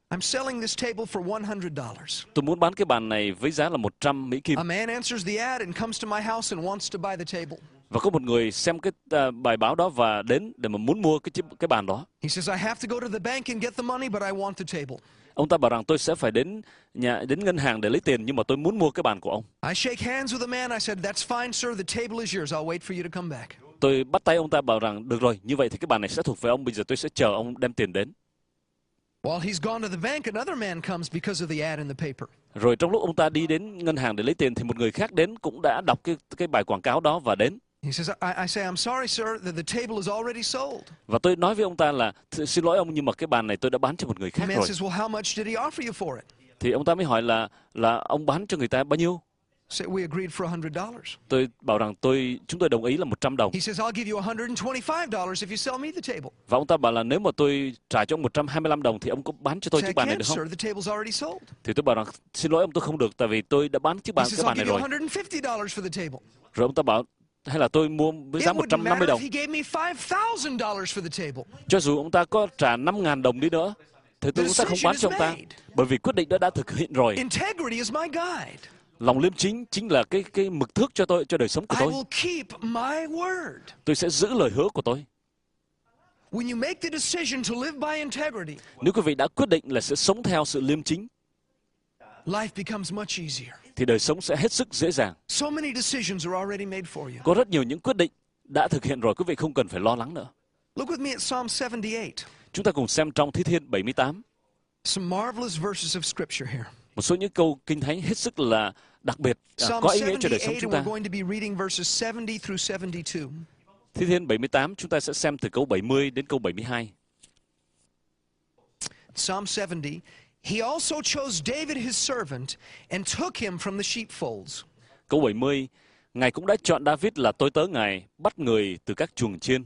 I'm selling this table for $100. Tôi muốn bán cái bàn này với giá là 100 Mỹ Kim. A man answers the ad and comes to my house and wants to buy the table. Và có một người xem cái bài báo đó và đến để mà muốn mua cái bàn đó. He says, I have to go to the bank and get the money, but I want the table. Ông ta bảo rằng tôi sẽ phải đến ngân hàng để lấy tiền, nhưng mà tôi muốn mua cái bàn của ông. I shake hands with the man. I said, that's fine, sir. The table is yours. I'll wait for you to come back. Tôi bắt tay ông ta bảo rằng được rồi, như vậy thì cái bàn này sẽ thuộc về ông. Bây giờ tôi sẽ chờ ông đem tiền đến. While he's gone to the bank, another man comes because of the ad in the paper. Rồi trong lúc ông ta đi đến ngân hàng để lấy tiền thì một người khác đến cũng đã đọc cái bài quảng cáo đó và đến. He says, I say, I'm sorry, sir, that the table is already sold. Và tôi nói với ông ta là xin lỗi ông, nhưng mà cái bàn này tôi đã bán cho một người khác The man rồi. says, well, how much did he offer you for it? Thì ông ta mới hỏi là ông bán cho người ta bao nhiêu? Say, we agreed for $100. Tôi bảo rằng chúng tôi đồng ý là 100 đồng. He says, I'll give you $125 if you sell me the table. Và ông ta bảo là nếu mà tôi trả cho ông 125 đồng thì ông có bán cho tôi Say, chiếc I bàn này can't, được không? sir, the table's already sold. Thì tôi bảo rằng xin lỗi ông, tôi không được, tại vì tôi đã bán He cái says, I'll bàn này give you rồi. $150 for the table. Rồi ông ta bảo hay là tôi mua với giá It wouldn't matter 150 if đồng. he gave me $5,000 for the table. Cho dù ông ta có trả 5.000 đồng đi nữa thì tôi cũng sẽ không bán cho ông ta, bởi vì quyết định đó đã thực hiện rồi. Integrity is my guide. Lòng liêm chính chính là cái mực thước cho đời sống của I tôi. will keep my word. Tôi sẽ giữ lời hứa của tôi. When you make the decision to live by integrity, Nếu quý vị đã quyết định là sẽ sống theo sự liêm chính life becomes much easier. thì đời sống sẽ hết sức dễ dàng. So many decisions are already made for you. Có rất nhiều những quyết định đã thực hiện rồi, quý vị không cần phải lo lắng nữa. Look with me at Psalm 78. Chúng ta cùng xem trong Thi Thiên 78. Some marvelous verses of scripture here. Một số những câu kinh thánh hết sức là đặc biệt, Psalm có ý nghĩa cho đời 78, sống and chúng we're ta. going to be reading verses 70 through 72. Thi Thiên 78 chúng ta sẽ xem từ câu 70 đến câu 72. Psalm 70, he also chose David his servant and took him from the sheepfolds. Câu 70, Ngài cũng đã chọn David là tôi tớ Ngài, bắt người từ các chuồng chiên.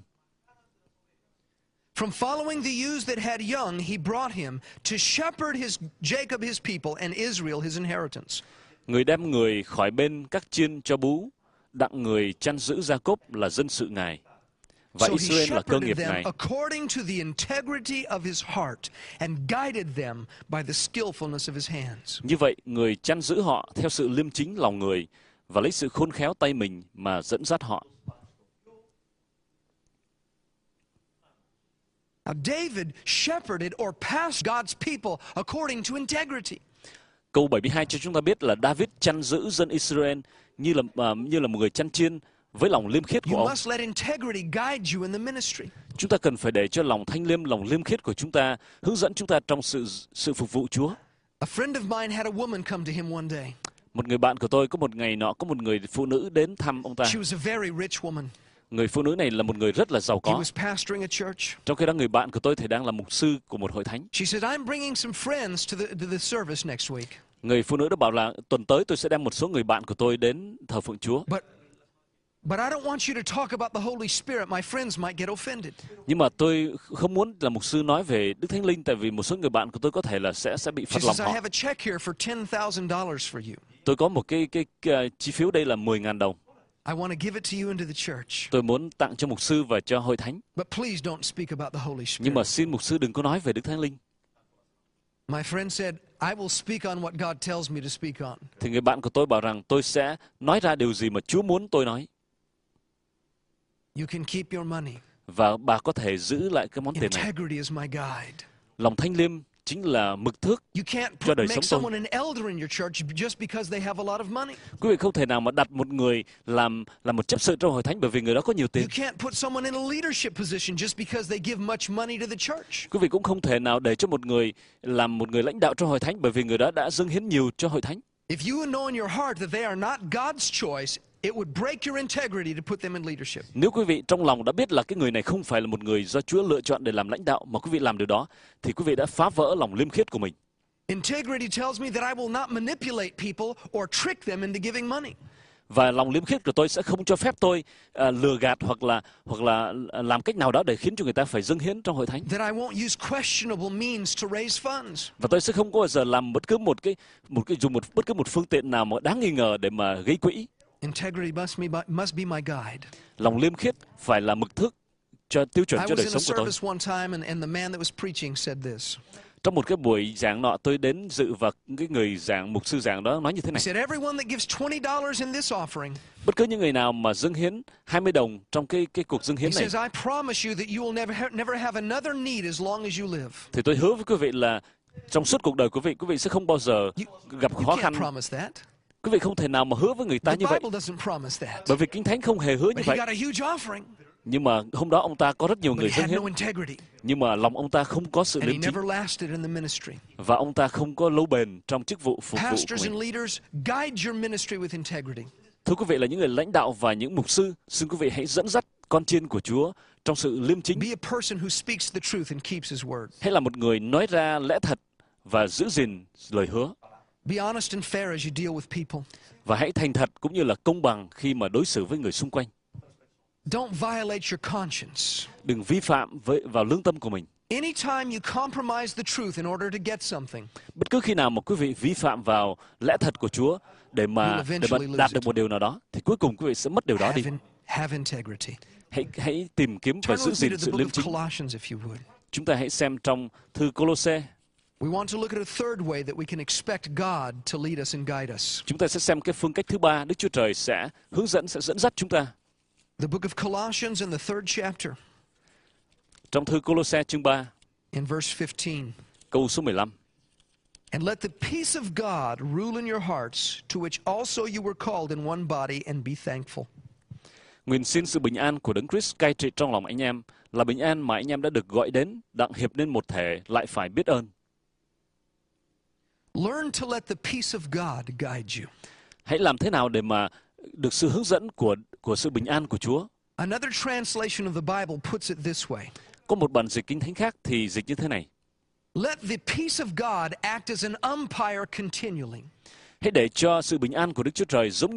From following the ewes that had young, he brought him to shepherd Jacob his people and Israel his inheritance. Người đem người khỏi bên các chiên cho bú, đặng người chăn giữ Gia-cốp là dân sự Ngài, và So he Israel là cơ nghiệp shepherded them Ngài. according to the integrity of his heart and guided them by the skillfulness of his hands. Như vậy, người chăn giữ họ theo sự liêm chính lòng người và lấy sự khôn khéo tay mình mà dẫn dắt họ. Now David shepherded or passed God's people according to integrity. Câu 72 cho chúng ta biết là David chăn giữ dân Israel như là một người chăn chiên với lòng liêm khiết của You ông. must let integrity guide you in the ministry. Chúng ta cần phải để cho lòng thanh liêm, lòng liêm khiết của chúng ta hướng dẫn chúng ta trong sự phục vụ Chúa. A friend of mine had a woman come to him one day. Một người bạn của tôi có một ngày nọ có một người phụ nữ đến thăm ông ta. She was a very rich woman. Người phụ nữ này là một người rất là giàu He có. was pastoring a church. Trong khi đó người bạn của tôi thì đang là mục sư của một hội thánh. She said, I'm bringing some friends to the service next week. Người phụ nữ đó bảo là tuần tới tôi sẽ đem một số người bạn của tôi đến thờ phượng Chúa. But I don't want you to talk about the Holy Spirit. My friends might get offended. Nhưng mà tôi không muốn là mục sư nói về Đức Thánh Linh, tại vì một số người bạn của tôi có thể là sẽ bị She phật lòng says, I họ. have a check here for $10,000 for you. Tôi có một cái chi phiếu đây là 10.000 đồng. I want to give it to you into the church. Tôi muốn tặng cho mục sư và cho hội thánh. But please don't speak about the Holy Nhưng mà Spirit. xin mục sư đừng có nói về Đức Thánh Linh. My friend said, I will speak on what God tells me to speak on. Thì người bạn của tôi bảo rằng tôi sẽ nói ra điều gì mà Chúa muốn tôi nói. You can keep your money. Và bà có thể giữ lại cái món tiền này. Integrity is my guide. Lòng thanh liêm chính là mực thước You can't cho đời make sống someone tôi. an elder in your church just because they have a lot of money. Quý vị không thể nào mà đặt một người làm một chấp sự trong hội thánh bởi vì người đó có nhiều tiền. You can't put someone in a leadership position just because they give much money to the church. Quý vị cũng không thể nào để cho một người làm một người lãnh đạo trong hội thánh bởi vì người đó đã dâng hiến nhiều cho hội thánh. If you know in your heart that they are not God's choice, it would break your integrity to put them in leadership. Nếu quý vị trong lòng đã biết là cái người này không phải là một người do Chúa lựa chọn để làm lãnh đạo mà quý vị làm điều đó, thì quý vị đã phá vỡ lòng liêm khiết của mình. Integrity tells me that I will not manipulate people or trick them into giving money. Và lòng liêm khiết của tôi sẽ không cho phép tôi lừa gạt hoặc là làm cách nào đó để khiến cho người ta phải dâng hiến trong hội thánh. That I won't use questionable means to raise funds. Và tôi sẽ không có bao giờ làm bất cứ bất cứ một phương tiện nào mà đáng nghi ngờ để mà gây quỹ. Integrity must be my guide. Lòng liêm khiết phải là mực thước cho tiêu chuẩn I cho was đời in a sống của tôi. service one time and the man that was preaching said this. Trong một cái buổi giảng nọ, tôi đến dự và cái người giảng, mục sư giảng đó nói như thế He này: said, everyone that gives $20 in this offering, bất cứ những người nào mà dâng hiến 20 đồng trong cái cuộc dâng he hiến này, says, I promise you that you will never have another need as long as you live. thì tôi hứa với quý vị là trong suốt cuộc đời quý vị sẽ không bao giờ gặp You khó can't khăn. promise that. Quý vị không thể nào mà hứa với người ta The như vậy, Bible doesn't promise that. bởi vì Kinh Thánh không hề hứa như But he vậy. got a huge offering, Nhưng mà hôm đó ông ta có rất nhiều but người he dâng had hiến, no integrity. nhưng mà lòng ông ta không có sự And he liêm chính, never lasted in the ministry. và ông ta không có lâu bền trong chức vụ phục vụ của Pastors and mình. leaders, guide your ministry with integrity. Thưa quý vị, là những người lãnh đạo và những mục sư, xin quý vị hãy dẫn dắt con chiên của Chúa trong sự liêm chính. Be a person who speaks the truth and keeps his word. Hãy là một người nói ra lẽ thật và giữ gìn lời hứa. Be honest and fair as you deal with people. Và hãy thành thật cũng như là công bằng khi mà đối xử với người xung quanh. Don't violate your conscience. Đừng vi phạm vào lương tâm của mình. Anytime you compromise the truth in order to get something, Bất cứ khi nào mà quý vị vi phạm vào lẽ thật của Chúa để mà đạt được một điều nào đó, thì cuối cùng quý vị sẽ mất điều đó đi. have integrity. Hãy tìm kiếm và Turn giữ with me gìn to the sự book liêm of chính. Colossians if you would. Chúng ta hãy xem trong thư Cô-lô-se. We want to look at a third way that we can expect God to lead us and guide us. Chúng ta sẽ xem cái phương cách thứ ba, Đức Chúa Trời sẽ dẫn dắt chúng ta. The book of Colossians in the third chapter, Trong thư Cô-lô-se chương 3, in verse 15. câu số 15. And let the peace of God rule in your hearts, to which also you were called in one body, and be thankful. Nguyện xin sự bình an của Đấng Christ cai trị trong lòng anh em, là bình an mà anh em đã được gọi đến, đặng hiệp nên một thể, lại phải biết ơn. Learn to let the peace of God guide you. Hãy làm thế nào để mà được sự hướng dẫn của sự bình an của Chúa? Another translation of the Bible puts it this way. Có một bản dịch Kinh Thánh khác thì dịch như thế này: Let the peace of God act as an umpire continually. hãy để cho sự bình an của Đức Chúa Trời giống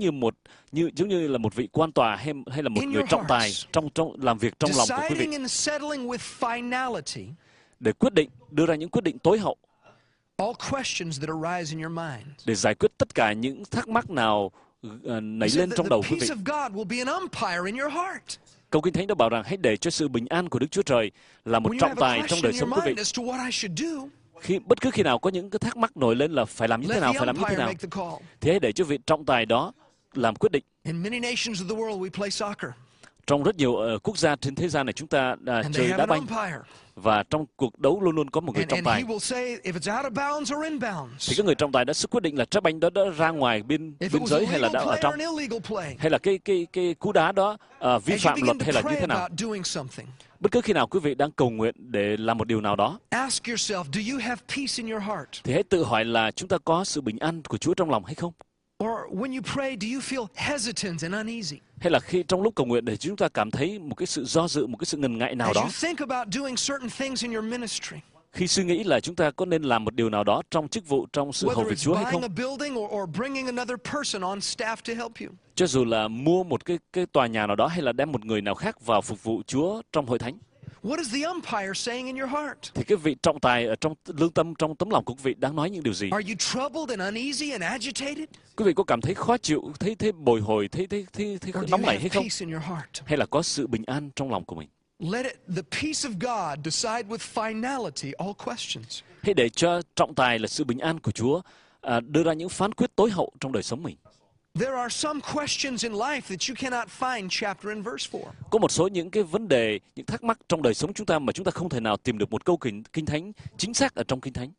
như là một vị quan tòa hay là một người trọng tài trong làm việc trong lòng của quý vị, Deciding and settling with finality để đưa ra những quyết định tối hậu, all questions that arise in your mind. để giải quyết tất cả những thắc mắc nào nảy lên trong đầu quý vị. The peace of God will be an umpire in your heart. Câu Kinh Thánh đã bảo rằng hãy để cho sự bình an của Đức Chúa Trời là một When you trọng have a tài trong question đời in sống your quý vị. mind as to what I should do, Bất cứ khi nào có những cái thắc mắc nổi lên là phải làm như thế let nào, the phải làm như thế umpire nào, make the call. thì hãy để cho vị trọng tài đó làm quyết định. In many nations of the world we play soccer, Trong rất nhiều quốc gia trên thế gian này chúng ta and they chơi have đá an banh, umpire. và trong cuộc đấu luôn luôn có một người trọng And tài. he will say if it's out of bounds or in Thì bounds. cái người trọng tài đã quyết định là trái banh đó đã ra ngoài biên If it was a giới hay là legal đã ở play or trong, an illegal play. hay là cái cú đá đó vi As you phạm begin luật to hay là như pray thế nào. about doing something, Bất cứ khi nào quý vị đang cầu nguyện để làm một điều nào đó, ask yourself, do you have peace in your heart? thì hãy tự hỏi là chúng ta có sự bình an của Chúa trong lòng hay không? Or when you pray, do you feel hesitant and uneasy? Hay là khi trong lúc cầu nguyện để chúng ta cảm thấy một cái sự do dự, một cái sự ngần ngại nào As đó, you think about doing certain things in your ministry, khi suy nghĩ là chúng ta có nên làm một điều nào đó trong chức vụ, trong sự hầu whether việc it's Chúa hay buying không? a building or bringing another person on staff to help you. Cho dù là mua một cái tòa nhà nào đó hay là đem một người nào khác vào phục vụ Chúa trong hội thánh, What is the umpire saying in your heart? thì cái vị trọng tài ở trong lương tâm, trong tấm lòng của quý vị đang nói những điều gì? Are you troubled and uneasy and agitated? Quý vị có cảm thấy khó chịu, thấy bồi hồi, thấy Or do you nóng nảy have hay không? peace in your heart? Hay là có sự bình an trong lòng của mình? Let the peace of God decide with finality all questions. Hãy để cho trọng tài là sự bình an của Chúa đưa ra những phán quyết tối hậu trong đời sống mình. There are some questions in life that you cannot find chapter and verse for. Có một số những cái vấn đề, những thắc mắc trong đời sống chúng ta mà chúng ta không thể nào tìm được một câu Kinh Thánh chính xác ở trong Kinh Thánh.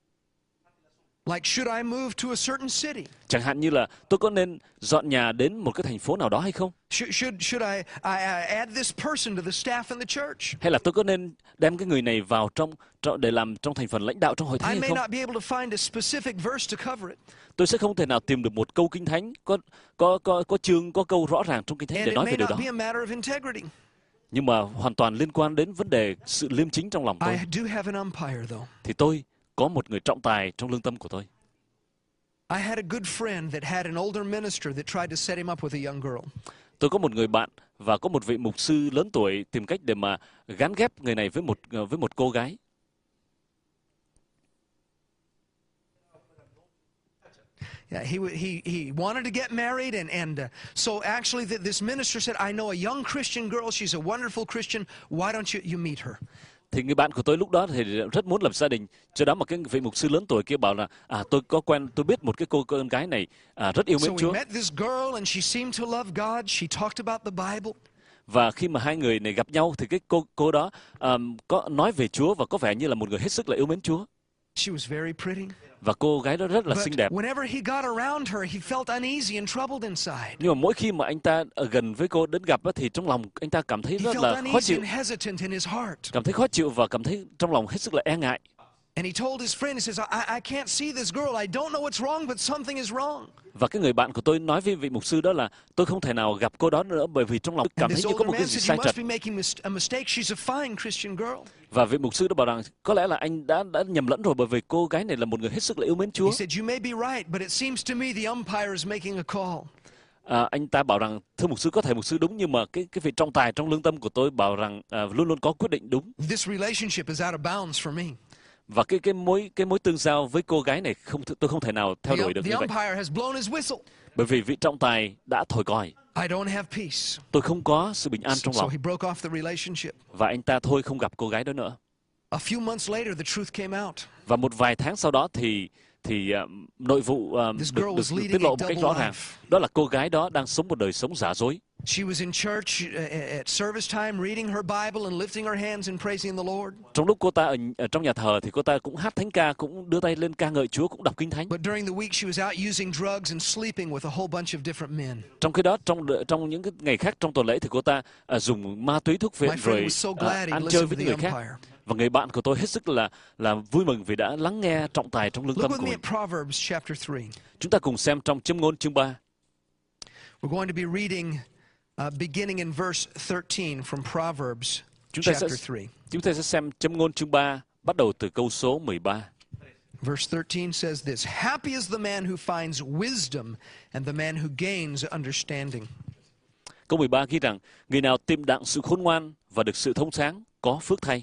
Like, should I move to a certain city? Chẳng hạn như là tôi có nên dọn nhà đến một cái thành phố nào đó hay không? Should I add this person to the staff in the church? Hay là tôi có nên đem cái người này vào để làm trong thành phần lãnh đạo trong hội thánh I hay may không? not be able to find a specific verse to cover it. Tôi sẽ không thể nào tìm được một câu Kinh Thánh có chương, có câu rõ ràng trong Kinh Thánh And để it nói may về điều not đó. be a matter of integrity. Nhưng mà hoàn toàn liên quan đến vấn đề sự liêm chính trong lòng tôi. I do have an umpire though. Thì tôi có một người trọng tài trong lương tâm của tôi. I had a good friend that had an older minister that tried to set him up with a young girl. Tôi có một người bạn và có một vị mục sư lớn tuổi tìm cách để mà gán ghép người này với một cô gái. Yeah, he wanted to get married, and so actually this minister said, I know a young Christian girl. She's a wonderful Christian. Why don't you meet her? Thì người bạn của tôi lúc đó thì rất muốn lập gia đình. Cho đó mà cái vị mục sư lớn tuổi kia bảo là tôi biết một cái cô con gái này rất yêu So mến we Chúa. met this girl and she seemed to love God. She talked about the Bible. Và khi mà hai người này gặp nhau thì cái cô đó có nói về Chúa và có vẻ như là một người hết sức là yêu mến Chúa. She was very pretty. Và cô gái đó rất là But xinh đẹp. whenever he got around her, he felt uneasy and troubled inside. Nhưng mà mỗi khi mà anh ta ở gần với cô đến gặp á, thì trong lòng anh ta cảm thấy He rất felt là khó uneasy chịu. and hesitant in his heart. Cảm thấy khó chịu và cảm thấy trong lòng hết sức là e ngại. And he told his friend, he says, I can't see this girl. I don't know what's wrong, but something is wrong. Và cái người bạn của tôi nói với vị mục sư đó là tôi không thể nào gặp cô đó nữa bởi vì trong lòng cảm And thấy this như có older một cái man gì said, sai you trật. must be making a mistake. She's a fine Christian girl. Và vị mục sư đó bảo rằng có lẽ là anh đã nhầm lẫn rồi bởi vì cô gái này là một người hết sức là yêu mến Chúa. He said, you may be right, but it seems to me the umpire is making a call. Anh ta bảo rằng thưa mục sư, có thể mục sư đúng nhưng mà cái vị trọng tài trong lương tâm của tôi bảo rằng luôn luôn có quyết định đúng. This relationship is out of bounds for me. Và cái mối tương giao với cô gái này tôi không thể nào theo đuổi được The như vậy. umpire has blown his whistle. Bởi vì vị trọng tài đã thổi còi. I don't have peace. Tôi không có sự bình an trong So lòng. he broke off the relationship. Và anh ta thôi không gặp cô gái đó nữa. A few months later, the truth came out. Và một vài tháng sau đó thì nội vụ được tiết lộ một cách rõ ràng. Đó là cô gái đó đang sống một đời sống giả dối. She was in church at service time, reading her Bible and lifting her hands and praising the Lord. Trong lúc cô ta ở trong nhà thờ thì cô ta cũng hát thánh ca, cũng đưa tay lên ca ngợi Chúa, cũng đọc kinh thánh. But during the week, she was out using drugs and sleeping with a whole bunch of different men. Trong khi đó, trong những cái ngày khác trong tuần lễ thì cô ta dùng ma túy, thuốc viện rồi ăn chơi với những người khác. Và người bạn của tôi hết sức là vui mừng vì đã lắng nghe trọng tài trong lương tâm của mình. Proverbs chapter 3. Chúng ta cùng xem trong Châm ngôn chương 3. We're going to be reading beginning in verse 13 from Proverbs chapter 3. Chúng ta sẽ xem Châm ngôn chương 3 bắt đầu từ câu số 13. Verse 13 says this, happy is the man who finds wisdom and the man who gains understanding. Câu 13 ghi rằng, người nào tìm đặng sự khôn ngoan và được sự thông sáng có phước thay.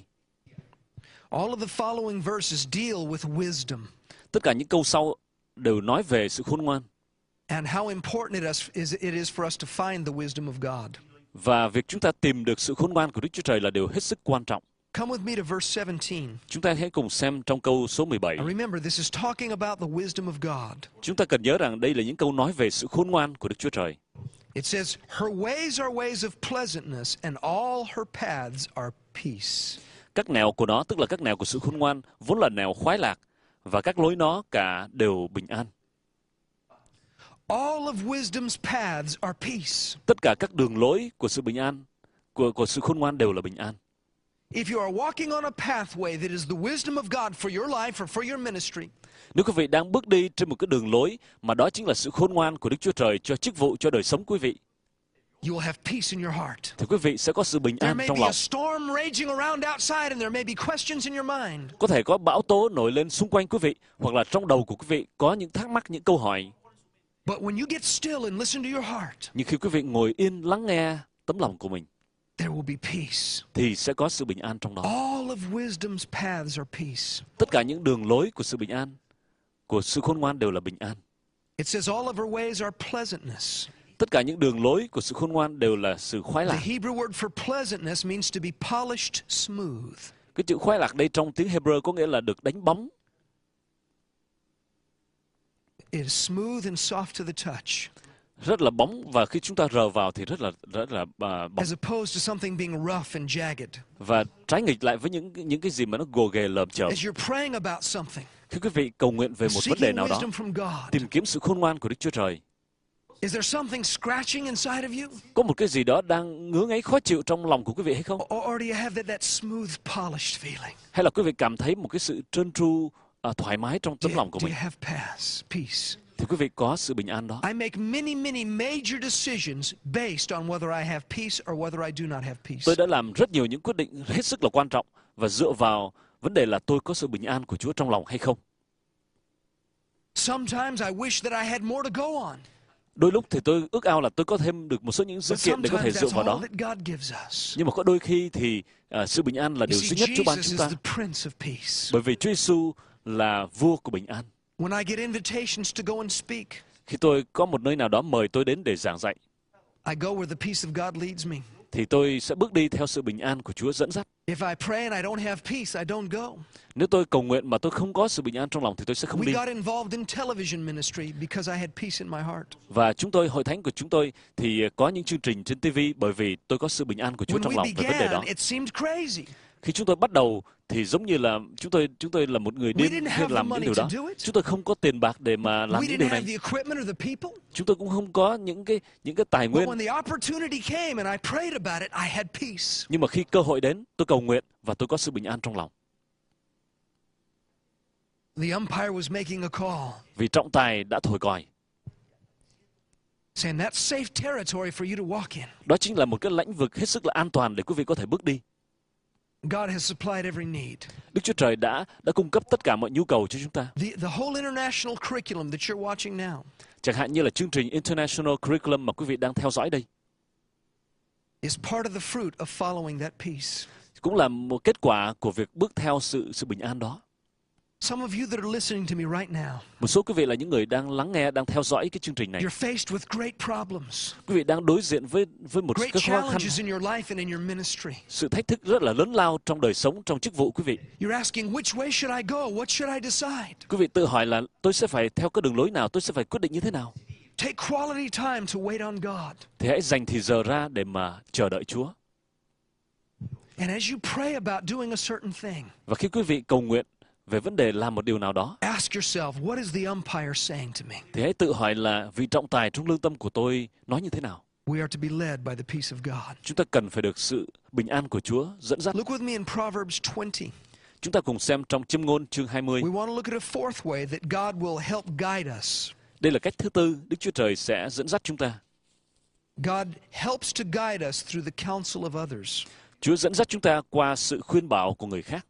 All of the following verses deal with wisdom. Tất cả những câu sau đều nói về sự khôn ngoan. And how important it is for us to find the wisdom of God. Và việc chúng ta tìm được sự khôn ngoan của Đức Chúa Trời là điều hết sức quan trọng. Come with me to verse 17. Chúng ta hãy cùng xem trong câu số 17. Now remember, this is talking about the wisdom of God. Chúng ta cần nhớ rằng đây là những câu nói về sự khôn ngoan của Đức Chúa Trời. It says, her ways are ways of pleasantness and all her paths are peace. Các nẻo của nó, tức là các nẻo của sự khôn ngoan, vốn là nẻo khoái lạc, và các lối nó cả đều bình an. All of wisdom's paths are peace. Tất cả các đường lối của sự bình an, của sự khôn ngoan đều là bình an. If you are walking on a pathway that is the wisdom of God for your life or for your ministry, nếu quý vị đang bước đi trên một cái đường lối mà đó chính là sự khôn ngoan của Đức Chúa Trời cho chức vụ, cho đời sống quý vị, you will have peace in your heart. thì quý vị sẽ có sự bình There an may trong be a lòng. storm raging around outside and there may be questions in your mind. Có thể có bão tố nổi lên xung quanh quý vị, hoặc là trong đầu của quý vị có những thắc mắc, những câu hỏi. But when you get still and listen to your heart, Nhưng khi quý vị ngồi yên lắng nghe tấm lòng của mình, there will be peace. thì sẽ có sự bình an trong đó. All of wisdom's paths are peace. Tất cả những đường lối của sự bình an, của sự khôn ngoan đều là bình an. It says all of her ways are pleasantness. Tất cả những đường lối của sự khôn ngoan đều là sự khoái The lạc. Hebrew word for pleasantness means to be polished smooth. Cái chữ khoái lạc đây trong tiếng Hebrew có nghĩa là được đánh bóng. It is smooth and soft to the touch. Rất là bóng, và khi chúng ta rờ vào thì rất là bóng. As opposed to something being rough and jagged. Và trái nghịch lại với những cái gì mà nó gồ ghề lởm chởm. As you're praying about something, Khi quý vị cầu nguyện về một vấn đề seeking nào đó, wisdom from God, tìm kiếm sự khôn ngoan của Đức Chúa Trời, is there something scratching inside of you? có một cái gì đó đang ngứa ngáy khó chịu trong lòng của quý vị hay không? Or do you have that smooth, polished feeling? Hay là quý vị cảm thấy một cái sự trơn tru, thoải mái trong tấm lòng của Do mình? you have peace? Thì quý vị có sự bình an đó. I make many major decisions based on whether I have peace or whether I do not have peace. Tôi đã làm rất nhiều những quyết định hết sức là quan trọng và dựa vào vấn đề là tôi có sự bình an của Chúa trong lòng hay không. Sometimes I wish that I had more to go on. Đôi lúc thì tôi ước ao là tôi có thêm được một số những dữ But kiện để có thể sometimes dựa that's vào all đó. that God gives us. Nhưng mà có đôi khi thì sự bình an là You điều see, duy nhất Chúa ban Jesus chúng is ta. the Prince of Peace. Bởi vì Chúa Giêsu là vua của bình an. When I get invitations to go and speak, Khi tôi có một nơi nào đó mời tôi đến để giảng dạy, I go where the peace of God leads me. thì tôi sẽ bước đi theo sự bình an của Chúa dẫn dắt. If I pray and I don't have peace, I don't go. Nếu tôi cầu nguyện mà tôi không có sự bình an trong lòng thì tôi sẽ không We đi. got involved in television ministry because I had peace in my heart. Và hội thánh của chúng tôi thì có những chương trình trên TV bởi vì tôi có sự bình an của Chúa When trong we lòng về vấn đề đó. began, it seemed crazy. Khi chúng tôi bắt đầu thì giống như là chúng tôi là một người We điên didn't khi have the làm những money điều to đó. do it. Chúng tôi không có tiền bạc để mà làm We những didn't điều have này. the equipment or the people. Chúng tôi cũng không có những cái tài But nguyên. when the opportunity came and I prayed about it, I had peace. Nhưng mà khi cơ hội đến, tôi cầu nguyện và tôi có sự bình an trong lòng. The umpire was making a call, Vì trọng tài đã thổi còi. saying that's safe territory for you to walk in. Đó chính là một cái lãnh vực hết sức là an toàn để quý vị có thể bước đi. God has supplied every need. Đức Chúa Trời đã cung cấp tất cả mọi nhu cầu cho chúng ta. The whole international curriculum that you're watching now Chẳng hạn như là chương trình International Curriculum mà quý vị đang theo dõi đây. is part of the fruit of following that peace. Cũng là một kết quả của việc bước theo sự bình an đó. Some of you that are listening to me right now, Một số quý vị là những người đang lắng nghe, đang theo dõi cái chương trình này. you're faced with great problems, Quý vị đang đối diện với một great cái khó khăn, challenges in your life and in your ministry. sự thách thức rất là lớn lao trong đời sống, trong chức vụ quý vị. You're asking, which way should I go? What should I decide? Quý vị tự hỏi là tôi sẽ phải theo cái đường lối nào, tôi sẽ phải quyết định như thế nào. Take quality time to wait on God. Thì hãy dành thì giờ ra để mà chờ đợi Chúa. And as you pray about doing a certain thing, Và khi quý vị cầu nguyện về vấn đề làm một điều nào đó, ask yourself, what is the umpire saying to me? thì hãy tự hỏi là vị trọng tài trong lương tâm của tôi nói như thế nào. We are to be led by the peace of God. Chúng ta cần phải được sự bình an của Chúa dẫn dắt. Look with me in Proverbs 20. Chúng ta cùng xem trong Châm ngôn chương 20. We want to look at a fourth way that God will help guide us. Đây là cách thứ tư, Đức Chúa Trời sẽ dẫn dắt chúng ta. God helps to guide us through the counsel of others. Chúa dẫn dắt chúng ta qua sự khuyên bảo của người khác.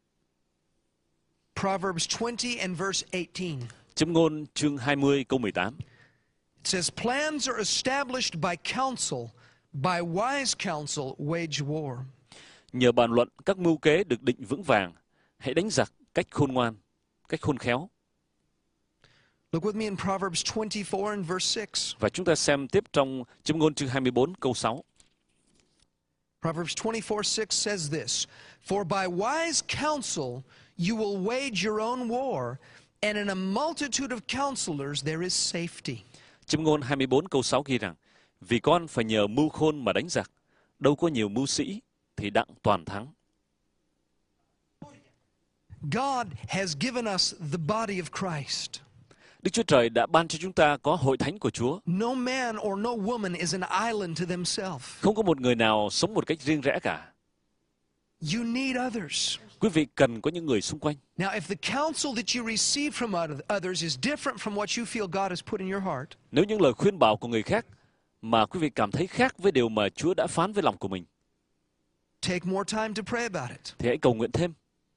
Proverbs 20 and verse 18. Châm ngôn chương 20 câu 18. It says, plans are established by counsel, by wise counsel wage war. Nhờ bàn luận các mưu kế được định vững vàng, hãy đánh giặc cách khôn ngoan, cách khôn khéo. Look with me in Proverbs 24 and verse 6. Và chúng ta xem tiếp trong Châm ngôn chương 24 câu 6. Proverbs 24:6 says this, for by wise counsel you will wage your own war, and in a multitude of counselors there is safety. Châm ngôn 24 câu 6 ghi rằng, vì con phải nhờ mưu khôn mà đánh giặc, đâu có nhiều mưu sĩ thì đặng toàn thắng. God has given us the body of Christ. Đức Chúa Trời đã ban cho chúng ta có hội thánh của Chúa. No man or no woman is an island to themselves. Không có một người nào sống một cách riêng rẽ cả. You need others. Quý vị cần có những người xung quanh. Now, if the counsel that you receive from others is different from what you feel God has put in your heart, Nếu những lời khuyên bảo của người khác mà quý vị cảm thấy khác với điều mà Chúa đã phán với lòng của mình, take more time to pray about it. thì hãy cầu nguyện thêm.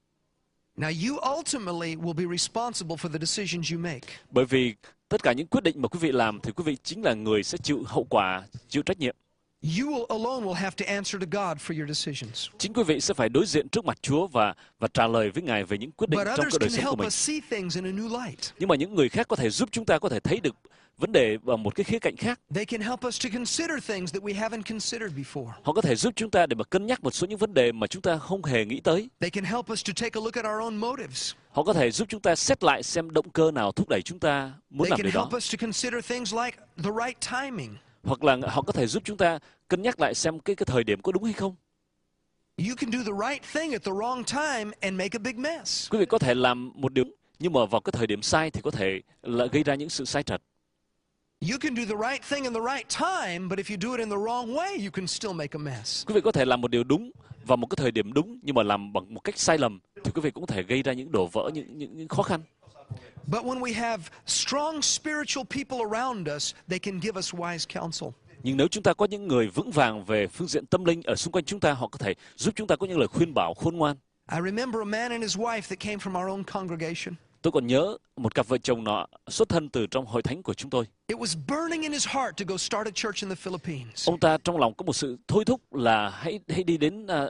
Now, you ultimately will be responsible for the decisions you make. Bởi vì tất cả những quyết định mà quý vị làm thì quý vị chính là người sẽ chịu hậu quả, chịu trách nhiệm. You alone will have to answer to God for your decisions. Chính quý vị sẽ phải đối diện trước mặt Chúa và trả lời với Ngài về những quyết định But trong others cuộc đời can sống của help mình. us see things in a new light. Nhưng mà những người khác có thể giúp chúng ta có thể thấy được vấn đề ở một cái khía cạnh khác. They can help us to consider things that we haven't considered before. Họ có thể giúp chúng ta để mà cân nhắc một số những vấn đề mà chúng ta không hề nghĩ tới. They can help us to take a look at our own motives. Họ có thể giúp chúng ta xét lại xem động cơ nào thúc đẩy chúng ta muốn They làm can điều đó. help us to consider things like the right timing. Hoặc là họ có thể giúp chúng ta cân nhắc lại xem cái thời điểm có đúng hay không. You can do the right thing at the wrong time and make a big mess. Quý vị có thể làm một điều nhưng mà vào cái thời điểm sai thì có thể là gây ra những sự sai trật. You can do the right thing in the right time, but if you do it in the wrong way, you can still make a mess. Quý vị có thể làm một điều đúng vào một cái thời điểm đúng nhưng mà làm bằng một cách sai lầm thì quý vị cũng có thể gây ra những đổ vỡ, những khó khăn. But when we have strong spiritual people around us, they can give us wise counsel. Nhưng nếu chúng ta có những người vững vàng về phương diện tâm linh ở xung quanh chúng ta, họ có thể giúp chúng ta có những lời khuyên bảo khôn ngoan. I remember a man and his wife that came from our own congregation. Tôi còn nhớ một cặp vợ chồng nọ xuất thân từ trong hội thánh của chúng tôi. It was burning in his heart to go start a church in the Philippines. Ông ta trong lòng có một sự thôi thúc là hãy đi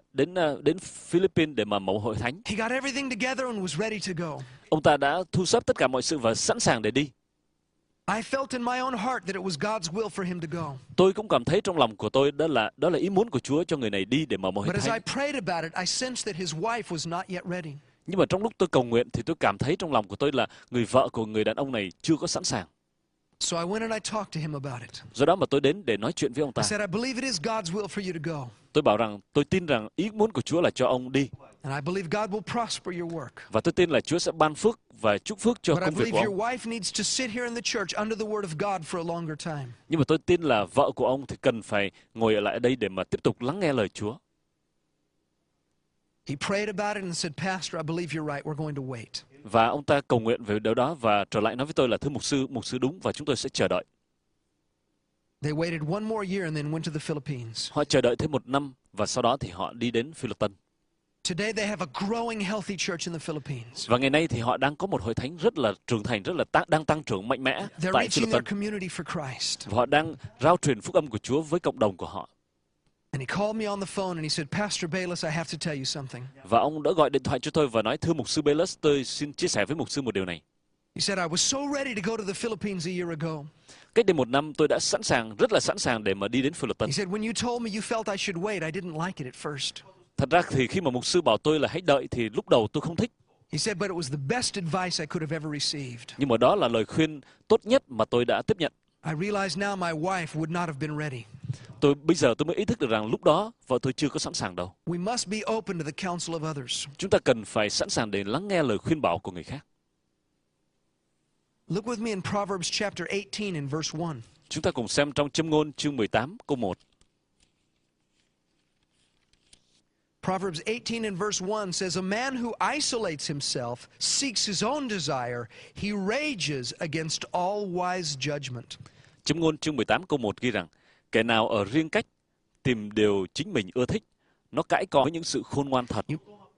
đến Philippines để mà mở hội thánh. He got everything together and was ready to go. Ông ta đã thu xếp tất cả mọi sự và sẵn sàng để đi. I felt in my own heart that it was God's will for him to go. Tôi cũng cảm thấy trong lòng của tôi đó là ý muốn của Chúa cho người này đi để mở một hội But as I thánh. prayed about it, I sensed that his wife was not yet ready. Nhưng mà trong lúc tôi cầu nguyện thì tôi cảm thấy trong lòng của tôi là người vợ của người đàn ông này chưa có sẵn sàng. So I went and I talked to him about it. Do đó mà tôi đến để nói chuyện với ông I ta. said, I believe it is God's will for you to go. Tôi bảo rằng tôi tin rằng ý muốn của Chúa là cho ông đi. And I believe God will prosper your work. Và tôi tin là Chúa sẽ ban phước và chúc phước cho But I công việc believe của your ông. wife needs to sit here in the church under the word of God for a longer time. Nhưng mà tôi tin là vợ của ông thì cần phải ngồi ở lại ở đây để mà tiếp tục lắng nghe lời Chúa. He prayed about it and said, Pastor, I believe you're right. We're going to wait. Và ông ta cầu nguyện về điều đó và trở lại nói với tôi là thưa mục sư đúng và chúng tôi sẽ chờ đợi. They waited one more year and then went to the Philippines. Họ chờ đợi thêm 1 năm và sau đó thì họ đi đến Philippines. Today they have a growing healthy church in the Philippines. Và ngày nay thì họ đang có một hội thánh rất là trưởng thành, rất là đang tăng trưởng mạnh mẽ They're tại reaching their Philippines. community for Christ. Và họ đang rao truyền phúc âm của Chúa với cộng đồng của họ. And he called me on the phone and he said, Pastor Bayless, I have to tell you something. Và ông đã gọi điện thoại cho tôi và nói thưa mục sư Bayless, tôi xin chia sẻ với mục sư một điều này. He said, I was so ready to go to the Philippines a year ago. Cách đây 1 năm tôi đã rất là sẵn sàng để mà đi đến He Philippines. said, when you told me you felt I should wait, I didn't like it at first. Thật ra thì khi mà mục sư bảo tôi là hãy đợi thì lúc đầu tôi không thích. He said, but it was the best advice I could have ever received. Nhưng mà đó là lời khuyên tốt nhất mà tôi đã tiếp nhận. I realize now my wife would not have been ready. Bây giờ tôi mới ý thức được rằng lúc đó vợ tôi chưa có sẵn sàng đâu. We must be open to the counsel of others. Chúng ta cần phải sẵn sàng để lắng nghe lời khuyên bảo của người khác. Look with me in Proverbs chapter 18 and verse 1. Chúng ta cùng xem trong Châm ngôn chương 18 câu 1. Proverbs 18 and verse 1 says, a man who isolates himself seeks his own desire. He rages against all wise judgment. Châm ngôn chương 18 câu 1 ghi rằng, kẻ nào ở riêng cách tìm điều chính mình ưa thích, nó cãi cọ với những sự khôn ngoan thật.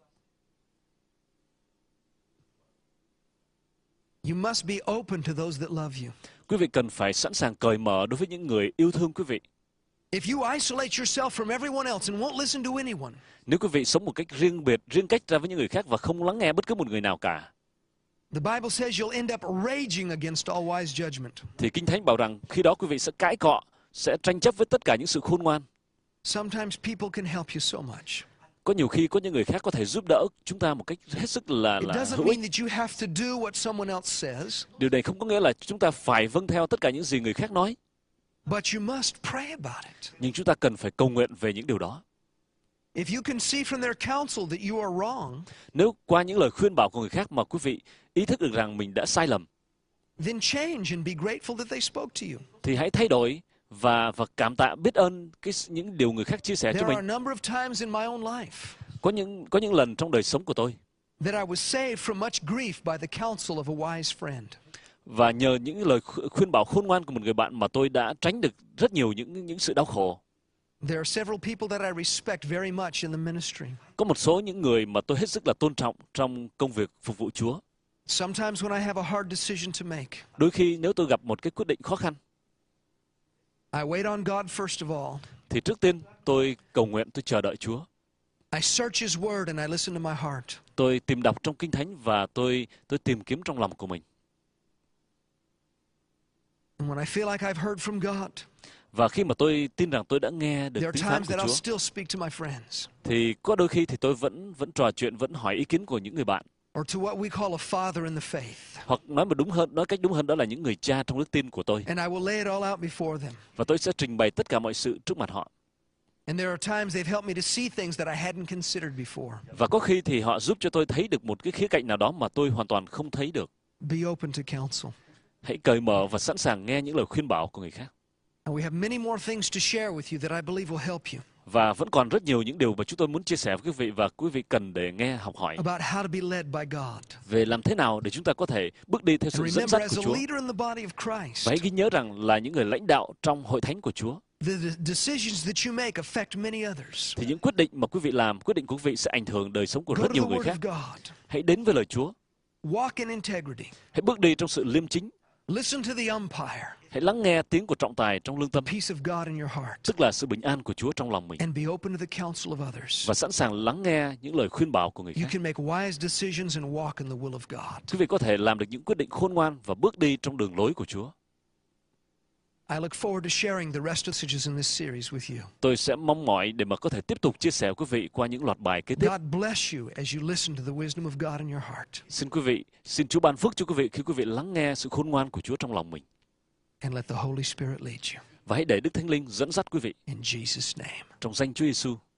You must be open to those that love you. Quý vị cần phải sẵn sàng cởi mở đối với những người yêu thương quý vị. If you isolate yourself from everyone else and won't listen to anyone, Nếu quý vị sống một cách riêng biệt, riêng cách ra với những người khác và không lắng nghe bất cứ một người nào cả, the Bible says you'll end up raging against all wise judgment. thì Kinh Thánh bảo rằng khi đó quý vị sẽ cãi cọ, sẽ tranh chấp với tất cả những sự khôn ngoan. Sometimes people can help you so much. Có nhiều khi có những người khác có thể giúp đỡ chúng ta một cách hết sức là It doesn't hữu ích. mean that you have to do what someone else says, Điều này không có nghĩa là chúng ta phải vâng theo tất cả những gì người khác nói, but you must pray about it. nhưng chúng ta cần phải cầu nguyện về những điều đó. If you can see from their counsel that you are wrong, Nếu qua những lời khuyên bảo của người khác mà quý vị ý thức được rằng mình đã sai lầm, then change and be grateful that they spoke to you. thì hãy thay đổi và cảm tạ, biết ơn những điều người khác chia sẻ cho There are a mình. number of times in my own life Có những lần trong đời sống của tôi, that I was saved from much grief by the counsel of a wise friend. và nhờ những lời khuyên bảo khôn ngoan của một người bạn mà tôi đã tránh được rất nhiều những sự đau khổ. There are several people that I respect very much in the ministry. Có một số những người mà tôi hết sức là tôn trọng trong công việc phục vụ Chúa. Sometimes when I have a hard decision to make, Đôi khi nếu tôi gặp một cái quyết định khó khăn, I wait on God first of all. thì trước tiên tôi cầu nguyện, tôi chờ đợi Chúa. I search His Word and I listen to my heart. Tôi tìm đọc trong Kinh Thánh và tôi tìm kiếm trong lòng của mình. And when I feel like I've heard from God, Và khi mà tôi tin rằng tôi đã nghe được there tiếng are phán times của that I'll Chúa, still speak to my friends, thì có đôi khi thì tôi vẫn trò chuyện, vẫn hỏi ý kiến của những người bạn, or to what we call a father in the faith. hoặc nói cách đúng hơn đó là những người cha trong đức tin của tôi. And I will lay it all out before them. Và tôi sẽ trình bày tất cả mọi sự trước mặt họ. And there are times they've helped me to see things that I hadn't considered before. Và có khi thì họ giúp cho tôi thấy được một cái khía cạnh nào đó mà tôi hoàn toàn không thấy được. Be open to counsel. Hãy cởi mở và sẵn sàng nghe những lời khuyên bảo của người khác. And we have many more things to share with you that I believe will help you Và vẫn còn rất nhiều những điều mà chúng tôi muốn chia sẻ với quý vị và quý vị cần để nghe, học hỏi about how to be led by God. về làm thế nào để chúng ta có thể bước đi theo And sự dẫn remember, dắt as của a Chúa. leader in the body of Christ, Và hãy ghi nhớ rằng là những người lãnh đạo trong hội thánh của Chúa, the decisions that you make affect many others. thì những quyết định mà quý vị làm, quyết định của quý vị sẽ ảnh hưởng đời sống của Go rất to nhiều the người Word khác. of God. Hãy đến với lời Chúa, Walk in integrity. hãy bước đi trong sự liêm chính, Listen to the umpire. hãy lắng nghe tiếng của trọng tài trong lương tâm, Peace of God in your heart. tức là sự bình an của Chúa trong lòng mình, And be open to the counsel of others. và sẵn sàng lắng nghe những lời khuyên bảo của người You khác. can make wise decisions and walk in the will of God. Quý vị có thể làm được những quyết định khôn ngoan và bước đi trong đường lối của Chúa. I look forward to sharing the rest of the messages in this series with you. Tôi sẽ mong mỏi để mà có thể tiếp tục chia sẻ với quý vị qua những loạt bài kế tiếp. God bless you as you listen to the wisdom of God in your heart. Xin Chúa ban phước cho quý vị khi quý vị lắng nghe sự khôn ngoan của Chúa trong lòng mình. And let the Holy Spirit lead you. Và hãy để Đức Thánh Linh dẫn dắt quý vị. In Jesus' name. Trong danh Chúa Giêsu.